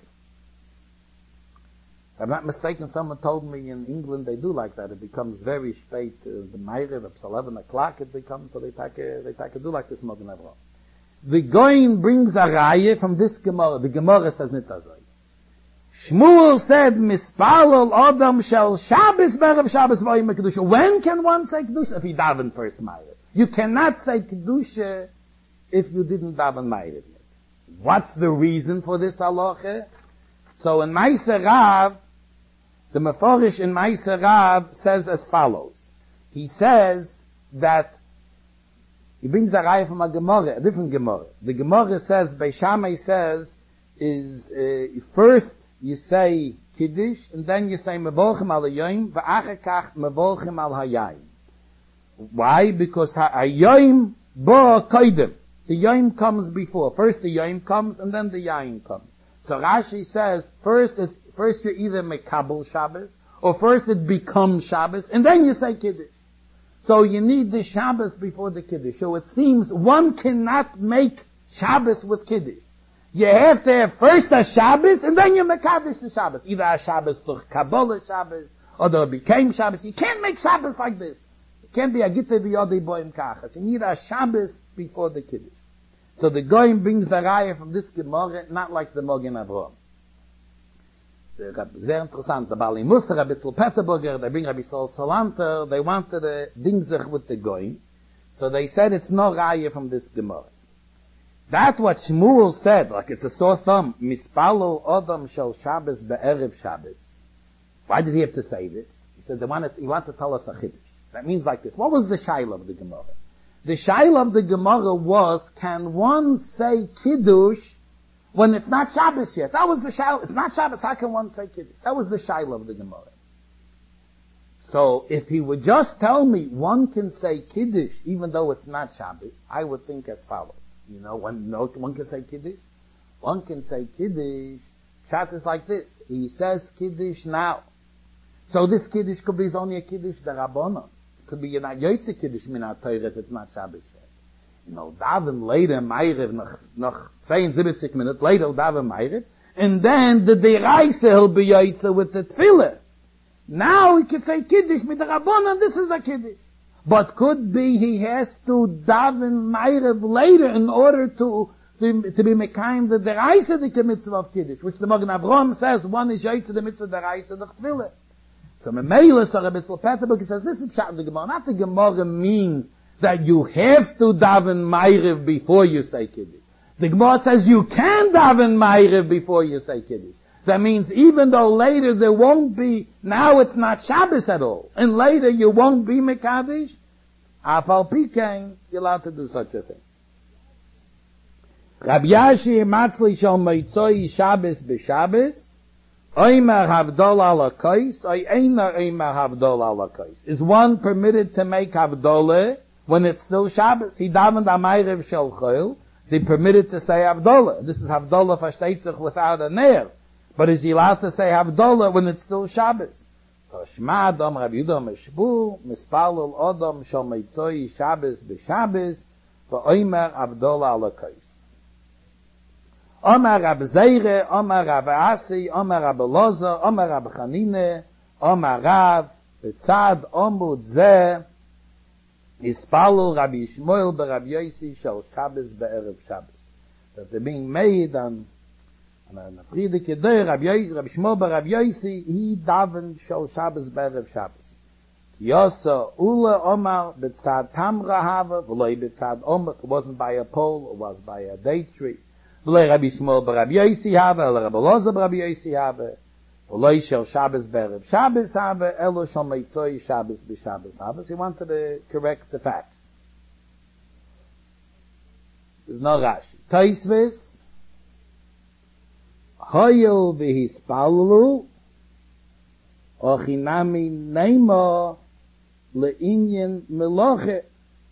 If I'm not mistaken, someone told me in England they do like that. It becomes very spät, uh, the Ma'ariv, it's eleven o'clock it becomes, so they take a, they take a do like this Mogen Avram. The Goyin brings a raya from this Gemara. The Gemara says nitazoi. Shmuel said, Mispalel Odom Shel Shabbos Be'erev Shabbos V'oime Kedusha. When can one say Kedusha? If he daven first Ma'ariv. You cannot say Kedusha if you didn't daven Ma'ariv yet. What's the reason for this halacha? So in Ma'aser Rav, the Meforish in Ma'aser Rav says as follows. He says that, he brings a raya from a Gemara, a different Gemara. The Gemara says, Beis Shammai says, is, uh, first you say Kiddush, and then you say Mevolchim al Hayoim, v'acher kach Mevolchim al Hayayim. Why? Because Hayoim bo koidem. The Yom comes before. First the Yom comes, and then the Yom comes. So Rashi says, first it, first you're either Mekabel Shabbos, or first it becomes Shabbos, and then you say Kiddush. So you need the Shabbos before the Kiddush. So it seems one cannot make Shabbos with Kiddush. You have to have first a Shabbos, and then you Mekadosh the Shabbos. Either a Shabbos to Kabbalah Shabbos, or there became Shabbos. You can't make Shabbos like this. It can't be a Gitte v'yodei boim kachas. You need a Shabbos before the Kiddush. So the Goyim brings the Raya from this Gemara, not like the Mogen Avraham. Very interessant. The Bali Musar, Rabbi Tzil Peterburger, they bring Rabbi Sol Salanter, they wanted a dingzech with the Goyim. So they said it's no Raya from this Gemara. That's what Shmuel said, like it's a sore thumb. Mispalo Odom Shel Shabbos Be'erev Shabbos. Why did he have to say this? He said they wanted, he wants to tell us a chiddush. That means like this. What was the shaila of the Gemara? The shaila of the Gemara was, can one say kiddush when it's not Shabbos yet? That was the shaila. It's not Shabbos. How can one say kiddush? That was the shaila of the Gemara. So if he would just tell me one can say kiddush even though it's not Shabbos, I would think as follows. You know, one, no, one can say Kiddush. One can say Kiddush. Pshat is like this. He says Kiddush now. So this Kiddush could be only a Kiddush D'Rabbanan. It could be a Yotze Kiddush min HaTorah if it's not Shabbos yet. You know, daven later, Meirev, noch, noch seventy-two minutes later, daven Meirev. And then the Deraisa he'll be Yotze with the Tefillah. Now he can say Kiddush min D'Rabbanan. This is a Kiddush. But could be he has to daven Meirev later in order to, to, to be mekayim the deraisa the mitzvah of Kiddush, which the Mogen Avraham says, one is yotze the mitzvah deraisa the tefillah. So Memeilah, so Rabbi Tzil Peterburg says, this is pshat the Gemara. Not the Gemara means that you have to daven Meirev before you say Kiddush. The Gemara says you can daven Meirev before you say Kiddush. That means even though later there won't be, now it's not Shabbos at all, and later you won't be Mekadosh, Afal Pikein, you're allowed to do such a thing. Rabbi Yashi Matzli Shal Meitzoi Shabbos B'Shabbos, Oimer Havdol Ala Kais, Oy Einer Oimer Havdol Ala Kais. Is one permitted to make Havdolah when it's still Shabbos? He davened Amayrev Shel Chol, is he permitted to say Havdolah? This is Havdolah versteht sich without a nair. But is he allowed to say Havdolah when it's still Shabbos? Shema Adam Rabbi Yehuda Meshbu Mispalul Adam Shal Meitzoi Shabbos B'Shabbos V'Oimer Havdolah Ala Kais. Omar Rab Zeire, Omar Rab Asi, Omar Rab Elazar, Omar Rab Chanine, Omar Rav, B'Tzad Omud Zeh, Ispalul Rabbi Shmuel B'Rab Yosi Shal Shabbos B'Erev Shabbos. That they're being made on on a Friedeke Dei, Rabbi Shmuel B'Rab Yosi, he davened Shal Shabbos B'Erev Shabbos. Yosa Ula Omar B'Tzad Tamra Hava, V'loi B'Tzad Omar, it wasn't by a pole, it was by a date tree. V'loi Rabbi Shmuel B'Rab Yosi Hava, Ela Rabbi Elazar B'Rab Yosi Hava, V'loi Shal Shabbos B'Erev Shabbos Hava, Elo Shal Meitzoi Shabbos B'Shabbos Hava. He wanted to correct the facts. There's no Rashi. Tosfos, Hoyel v'hispallu, ochinami neima le'inyan meloche,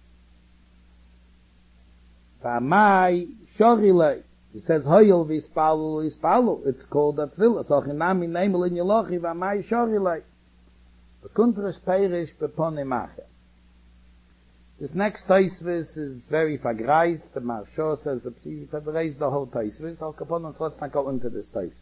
v'amai shorilei. He says Hoyel v'hispallu hispallu. It's called a tefillah. So ochinami neima le'inyan meloche, v'amai shorilei. V'kuntres perish b'ponemache. This next Tosfos is very fagreist. The Maharsha says that he fagreist the whole Tosfos. Al Kaponon, so let's not go into this Tosfos.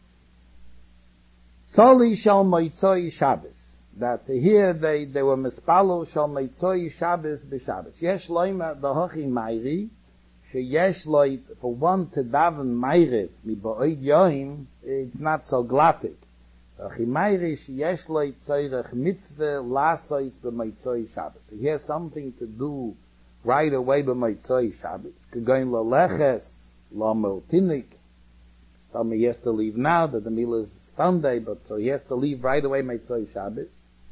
Soli shal Meitzoi Shabbos. That here they, they were mispalo shal Meitzoi Shabbos b'Shabbos. Yesh loima the hochi Meiri, she yesh loit, for one to daven Meirev, mi ba'oid yoim, it's not so glottic. He has something to do right away by Meitzoi Shabbos. Going leleches lameltinik. Tell me he has to leave now that the meal is Sunday, but so he has to leave right away Meitzoi Shabbos.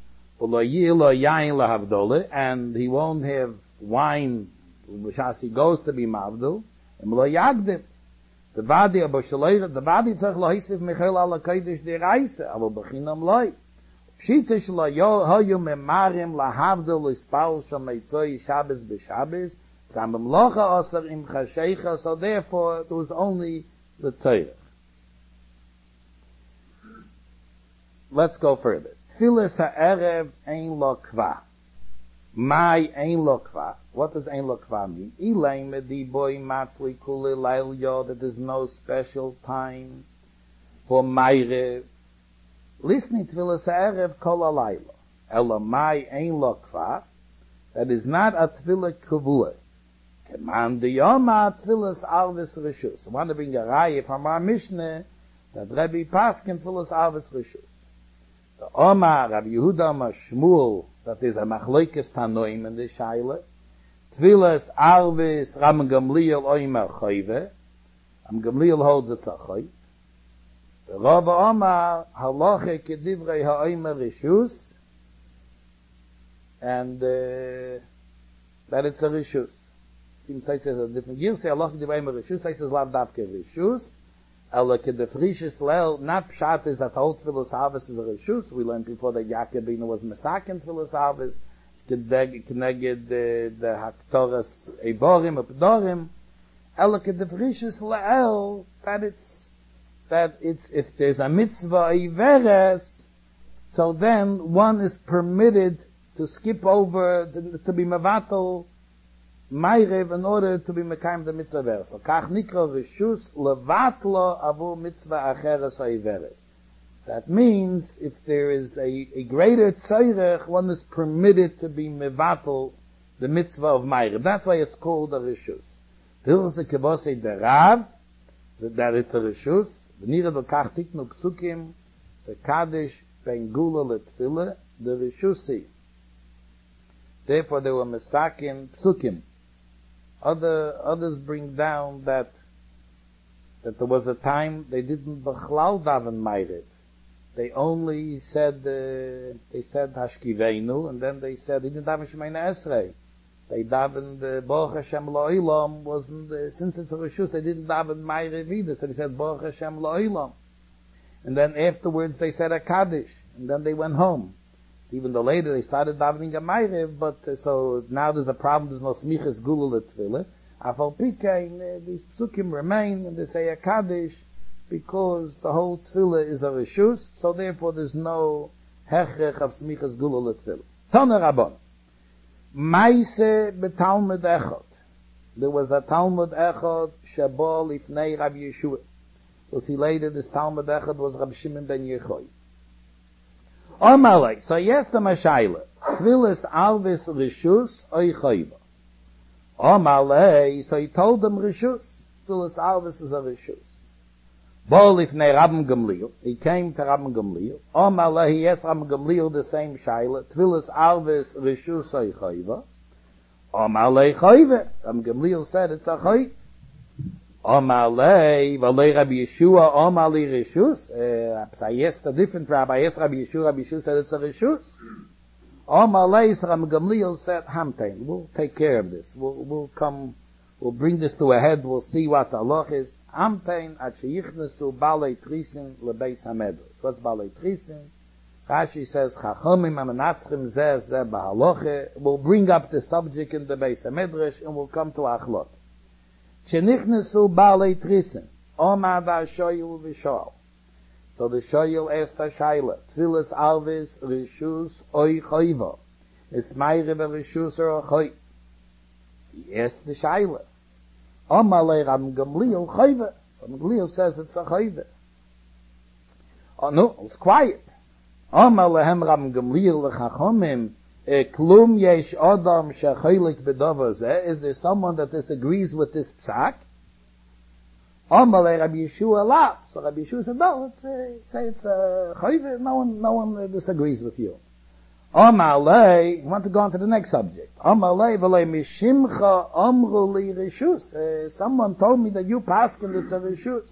And he won't have wine as he goes to be mavdul. And the Vadi aber shloire, the Vadi tzach lo hisif Michael ala kodesh de reise, aber bechinam loy. Pshita shlo yo hoyu memarim lahavdil ispal shal Meitzoi Shabbos b'Shabbos, Kam b'mlocha aser im chashecha, so therefore it was only the tzorech. Let's go further. Tfilas ha'erev ein lo kva. Mai ein lo kva. What does ein lo kva mean? Ilay medi boy matzli kuli lail yo, that there's no special time for Ma'ariv. Listening tfilas ha'erev kol alayla. Ela mai ein lo kva. That is not a tfilah kavua. Keman de yoma tfilas arvis rishus. I want to bring a raya from our Mishnah that Rabbi Paskin tfilas arvis rishus. The Omar, Rabbi Yehuda Omar Shmuel, that is a machloikes tanoim in the shaila. Tfilas arvis Ram Gamliel oimer choyve. Ram Gamliel holds it's a choy. The Rav Omar halache kedivrei ha'oimer rishus. And uh, that it's a rishus. Some places are different. You say Allah kedivrei ha'oimer rishus, places lav davke rishus. Ela kedefrishes lel, not pshat is that the whole tfilas harvest is a reshus. We learned before that Yaakov was mesaken tfilas harvest. It's connected the the haktoras eiborim updorim. Ela kedefrishes lel, that it's that it's if there's a mitzvah iveres, so then one is permitted to skip over to, to be mevatel Ma'ariv in order to be mekayim the mitzvah veres. Kach nikra rishus levatlo avu mitzvah acheres ha'Iveres. That means if there is a, a greater tzorech, one is permitted to be mevatel the mitzvah of Ma'ariv. That's why it's called a rishus. Hilchos kibosei derav, that it's a rishus. V'nira v'kach tiknu psukim, the kaddish ben gula letfila, the rishusi. Therefore they were mesakim psukim. Other, others bring down that, that there was a time they didn't b'chlal daven Ma'ariv. They only said, uh, they said Hashkiveinu, and then they said, they didn't daven Shemayna Esrei. They davened, uh, Baruch Hashem Lo'ilam, wasn't, uh, since it's a Rishus, they didn't daven Ma'ariv either, so they said Baruch Hashem Lo'ilam. And then afterwards they said a Kaddish, and then they went home. Even though later they started davening a Ma'ariv, but uh, so now there's a problem, there's no smichas gulul tefillah. Afal pikein, uh, these psukim remain, and they say a Kaddish, because the whole tefillah is a reshus, so therefore there's no hechrech of smichas gulul tefillah. Tana Rabban. Maise betalmud echad. There was a Talmud echad, Shabal ifnei Rabbi Yeshua. We'll see later this Talmud echad was Rabbi Shimon ben Yechoy. Omalei, so yes the Mashayla, Tfilis alvis rishus oy chayva. Omalei, so he told them rishus, Tfilis alvis is a rishus. Bol ifnei Rabbi Gamliel, he came to Rabbi Gamliel. Omalei, he asked Rabbi Gamliel the same Shayla, Tfilis alvis rishus oy chayva. Omalei chayva, Rabbi Gamliel said it's a chayv. Omalei, Valei Rabbi Yeshua, Omalei Rishus. Uh, I asked a different rabbi, I asked Rabbi Yeshua, Rabbi Yeshua said it's a Rishus. Omalei, so Rabbi Gamliel said, Hamtein, we'll take care of this. We'll, we'll come, we'll bring this to a head, we'll see what the halach is. Hamtein, at sheyichnesu balei trisin lebeis hamedros. What's balei trisin? Rashi says, Chachomim amenatzchim zeh zeh bahaloche. We'll bring up the subject in the Beis HaMedrash and we'll come to Achlot. Shenichnesu balei trisin, omad ha-shoyel v'shoal. So the shoyel asked ha-shayla, Tfilis alvis rishus oy choyva. Is Ma'ariv a rishus or a choy? He asked the shayla. Omalei Rabbi Gamliel choyva. So Gamliel says it's a choyva. Oh no, it was quiet. Omalehem Rabbi Gamliel l'chachomim. Klum yesh adam shecholik b'davar zeh. Is there someone that disagrees with this psak? Amalei Rabbi Yeshua la. So Rabbi Yeshua said, no, let's uh, say it's a uh, chayv. No one, no one uh, disagrees with you. Amalei, I want to go on to the next subject. Amalei v'lei mishimcha amru li rishus. Someone told me that you paskin it's a rishus.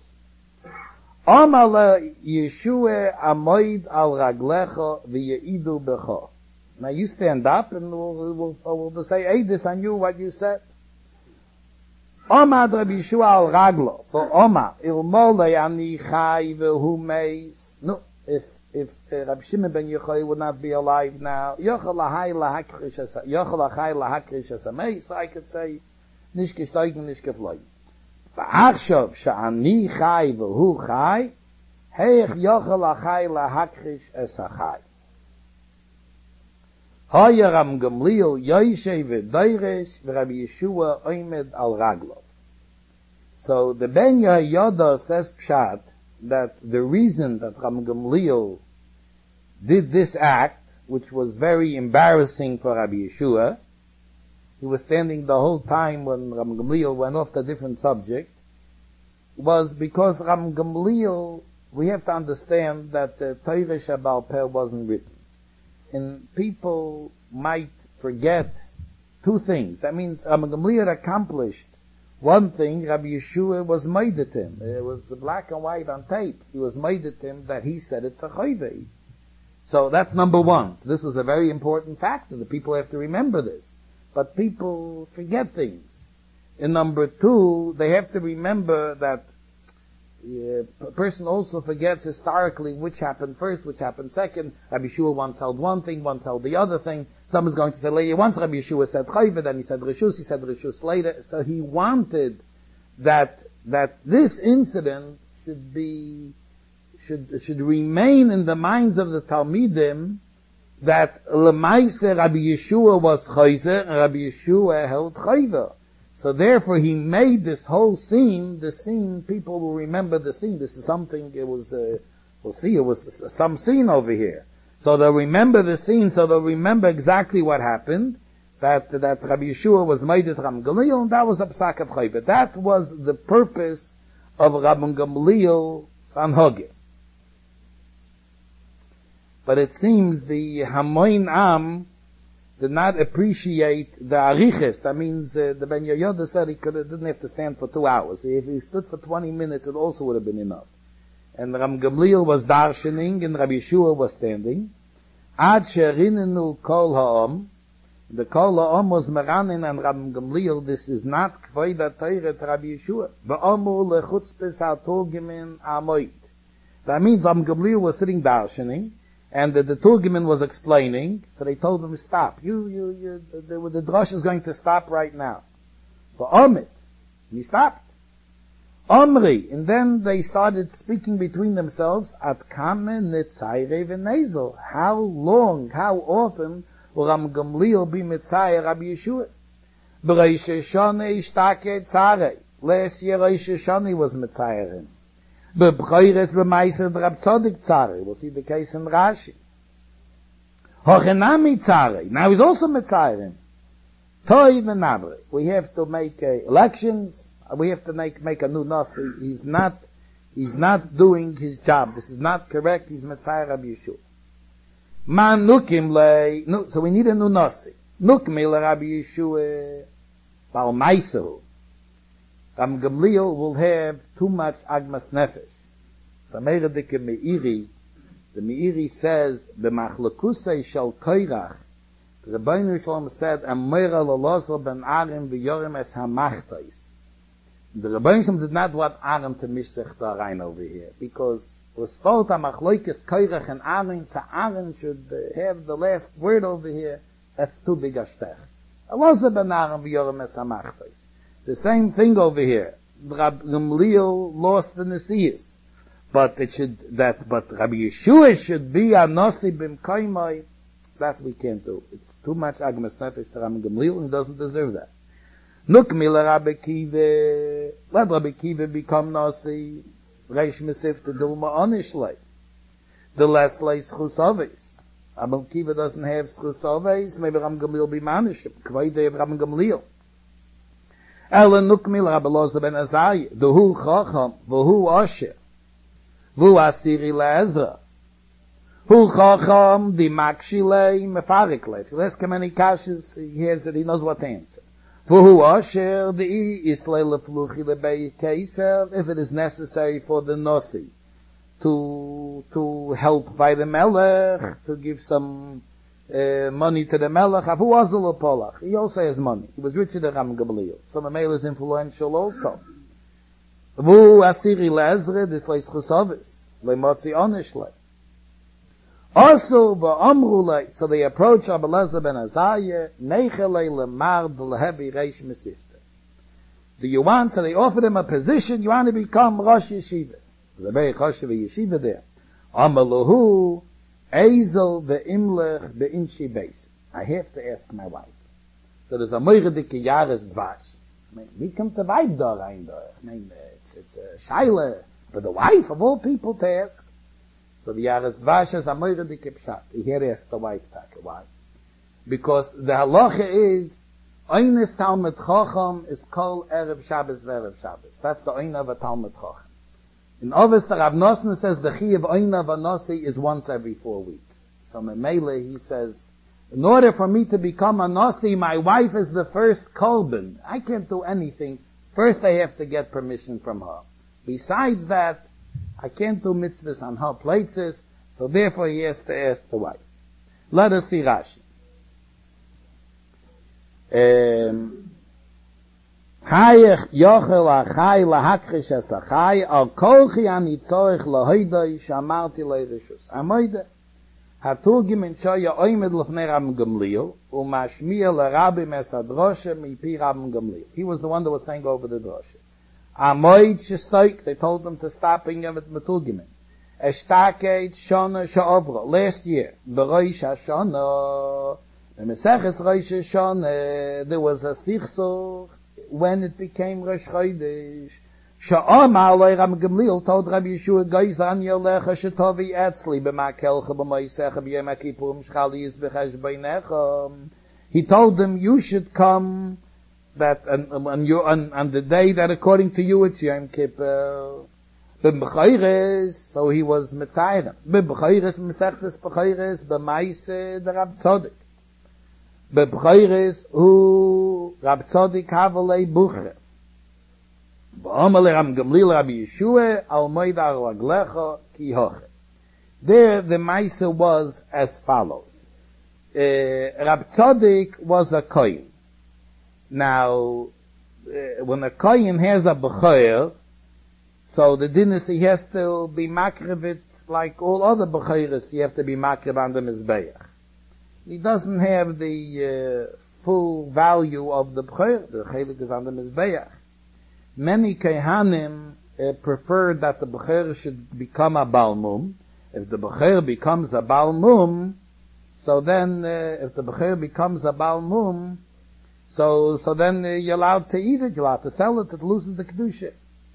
Amalei Yeshua amoid al raglecha v'yeidu becha. Now you stand up and we'll, we'll, we'll say, hey, this on you, what you said. Omad Rabbi Yeshua al raglo. For Omad, ilmolei ani chai v'hu meis. No, if, if uh, Rabbi Shimon ben Yechoy would not be alive now, yochel lahai lahakrish as yochel lahai lahakrish as a meis, I could say, nicht gesteigen, nicht geflogen. Va'achshav sha'ani chai v'hu chai, heich yochel achai lahakrish es achai. Hoyer am Gamliel Yoishe v'doyresh v'Rabbi Yeshua oimed al raglo. So the Ben Yehoyada says pshat that the reason that Ram Gamliel did this act, which was very embarrassing for Rabbi Yeshua, he was standing the whole time when Ram Gamliel went off to a different subject, was because Ram Gamliel, we have to understand that the Torah Shebaal Peh wasn't written. And people might forget two things. That means Ram Gamliel accomplished one thing. Rabbi Yeshua was made at him. It was black and white on tape. He was made at him that he said it's a chayvei. So that's number one. So this was a very important factor. The people have to remember this. But people forget things. And number two, they have to remember that uh, a person also forgets historically which happened first, which happened second. Rabbi Yeshua once held one thing, once held the other thing. Someone's going to say later, once Rabbi Yeshua said chayveh, then he said reshus, he said reshus later. So he wanted that, that this incident should be, should, should remain in the minds of the Talmidim, that lemaise Rabbi Yeshua was chayzer, and Rabbi Yeshua held chayveh. So therefore he made this whole scene, the scene, people will remember the scene. This is something, it was, uh, we'll see, it was some scene over here. So they'll remember the scene, so they'll remember exactly what happened, that, that Rabbi Yeshua was made at Ram Gamliel, and that was a psak of chayveh. That was the purpose of Rabbi Gamliel's anhogeh. But it seems the Hamoin Am did not appreciate the ariches. That means uh, the Ben Yehoyada said he could didn't have to stand for two hours. If he stood for twenty minutes, it also would have been enough. And Ram Gamliel was darshaning, and Rabbi Yeshua was standing. Ad sherinenu kol ha'om. The kol ha'om was meranin and Ram Gamliel. This is not kvoid ha'Torah to Rabbi Yeshua. V'omu lechutzpes ha'torgimin amoid. That means Ram Gamliel was sitting darshaning, and the, the Turgiman was explaining, so they told him, stop. You, you, you, the, the, the drush is going to stop right now. For Omid. And he stopped. Omri. And then they started speaking between themselves, At kamen netzayre v'nezel. How long, how often will Ram Gamliel be mitzayre Rabbi Yeshua? B'reish Shonei ishtake tzare. Last year Reish Shonei was mitzayre him. We'll see the case in Rashi. Now he's also Mitzayim. Toy v'nabre. We have to make uh, elections. We have to make, make a new Nasi. He's not, he's not doing his job. This is not correct. He's Mitzayim Rabbi Yeshua. Man nukim le, no, so we need a new Nasi. Nukmi le Rabbi Yeshua bal maisahu. Ram Gamliel will have too much agmas nefesh. Sameredike Meiri, the Meiri says, B'machlakusei shel koirach, the Rebbeinu Shalom said, Amora lelosel ben Arim v'yorim es hamachtais. The Rebbeinu Shalom did not want Arim to mishsech the rein over here, because it was fault amachloikes koirach and Arim, so Arim should uh, have the last word over here. That's too big a shtech. Elosel ben Arim v'yorim es hamachtais. The same thing over here. Rabbi Gamliel lost the Nesias. But it should, that, but Rabbi Yeshua should be a Nasi b'mkoimai. That we can't do. It's too much agmas nefesh to Rabbi Gamliel, and he doesn't deserve that. Nukmi le Rabbi Kiva. Let Rabbi Kiva become Nasi. Reish Mesif to Dilma Onishlei. The less lay Schusoves. Rabbi Kiva doesn't have Schusoves. Maybe Rabbi Gamliel be Manishim. Kvaydei of Rabbi Gamliel. Ela nukmil Rabbi Loza ben Azai, Duhu Chacham, Vuhu Asher, Vu Asiri Le'ezra, Hu Chacham, Di Makshile, Mefarik Lev. So ask him any kashas, he has it, he knows what to answer. Vuhu Asher, Di Islay Lefluchi Lebei Keiser, if it is necessary for the Nasi to, to help by the Melech, to give some Uh, money to the Melech. Avu Azul Polach. He also has money. He was richer than Ram Gamliel. So the Melech is influential also. Avu Asiri Le'ezre, this leis Chusovis. Le'motzi Onishle. Also, V'amru Le, so they approach Rabbi Lezer ben Azariah, Neichele Le'mar D'Lehebi Reish Mesifta. Do you want? So they offered him a position. You want to become Rosh Yeshiva. There's a very Choshev Yeshiva there. Amaluhu Ezel ve'imlech be'inshi beis. I have to ask my wife. So there's a moiredike Jahres Dvash. I mean, wie kommt der Weib da rein da? I mean, it's, it's a Scheile for the wife of all people to ask. So the Jahres Dvash is a moiredike Pshat. He had to ask the wife that. Why? Because the halacha is, Oynes Talmud Chacham is called Erev Shabbos ve'erev Shabbos. That's the Oyn of a Talmud Chacham. In Ovis, the Rav Nosson says the Chi of Oyn of a Nossi is once every four weeks. So Memele, he says, in order for me to become a Nossi, my wife is the first Kolben. I can't do anything. First I have to get permission from her. Besides that, I can't do mitzvahs on her places, so therefore he has to ask the wife. Let us see Rashi. Um, Hayech yochel achai lahakrish es achai al kolchi ani tzorich lahoidoi shamarti leirishus. Amoide haturgim in shoya oimed lefnei Rabbi Gamliel umashmiya lerabi mesadroshe mipi Rabbi Gamliel. He was the one that was saying over the droshe. Amoid shestoik, they told him to stop in Yavet Maturgimin. Eshtakeit shona she'ovro. Last year, beroish hashona, in Meseches Rosh Hashanah, there was a sichsuch when it became Rosh Chodesh. Sha'amar loy Rabbi Gamliel told Rabbi Yeshua, Goizan yolecha shetovi etzli b'makelcha b'moisecha b'yom HaKippurim shchali yizbechesh b'neicha. He told them, you should come that on, on, your, on, on the day that according to you it's Yom Kippur. B'b'chayres, so he was Mitzayim. B'b'chayres, Mesechtes b'chayres, b'maise the Rab Tzodik. B'b'chayres, hu Rab Tzodik havalei buche. B'omale Ram Gamliel Rabbi Yeshua, al moida raglecha ki hoche. There the maise was as follows. Uh, Rab Tzodik was a kohen. Now, uh, when a kohen has a b'chayr, so the din is he has to be makrivit like all other b'chayres, you have to be makriv on the mizbeach. He doesn't have the uh, full value of the b'chayr, the chelik is on the mizbeach. Many kehanim uh, prefer that the b'chayr should become a balmum. If the b'chayr becomes a balmum, so then uh, if the b'chayr becomes a balmum, so so then uh, you're allowed to eat it, you're allowed to sell it, it loses the kedusha.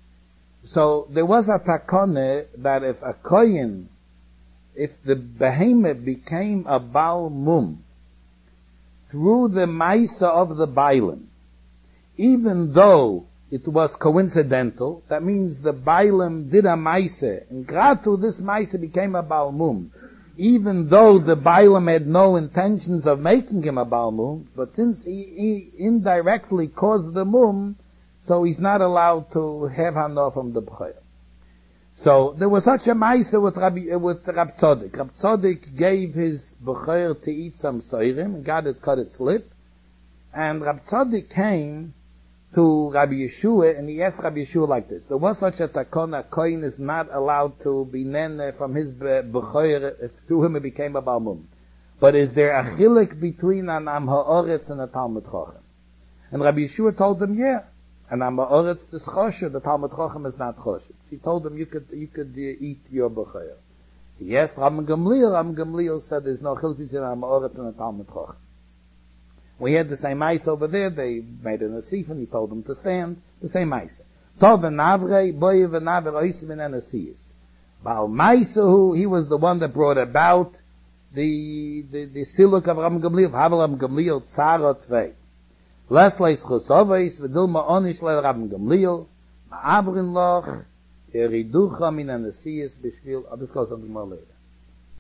So there was a takone that if a kohen, if the behemoth became a Baal Mum through the Maisa of the Bailam, even though it was coincidental, that means the Bailam did a Maisa, and gratu this Maisa became a Baal Mum, even though the Bailam had no intentions of making him a Baal Mum, but since he, he indirectly caused the Mum, so he's not allowed to have hana from the b'chayr. So there was such a ma'isa with Rabbi uh, with Rab Tzodik. Rab Tzodik gave his b'chayr to eat some soirim and got it cut its lip. And Rab Tzodik came to Rabbi Yeshua and he asked Rabbi Yeshua like this: there was such a takon, a kohen is not allowed to be nene from his b'chayr if through him it became a balmum. But is there a chilik between an am ha'oretz and a Talmud Chacham? And Rabbi Yeshua told them, yeah. And I'm oretz this chosher, the Talmud Chacham is not chosher. She told him you could you could uh, eat your b'chayr. Yes, Ram Gamliel. Ram Gamliel said there's no chiluk between am oretz and the Talmud Chacham. We had the same mice over there. They made an asif and he told them to stand. The same mice. Tov v'navrei boy v'naver oisim in anasiyis. Baal Maisahu, he was the one that brought about the the the siluk of Ram Gamliel. Havel Ram Gamliel tzarot tzvei. Lesleis Chosoveis, Vedilma Onish Le Rabbi Gamliel, Ma'abrin Loch, Eriducha Min Anasiyas Bishvil, oh, this goes on to more later.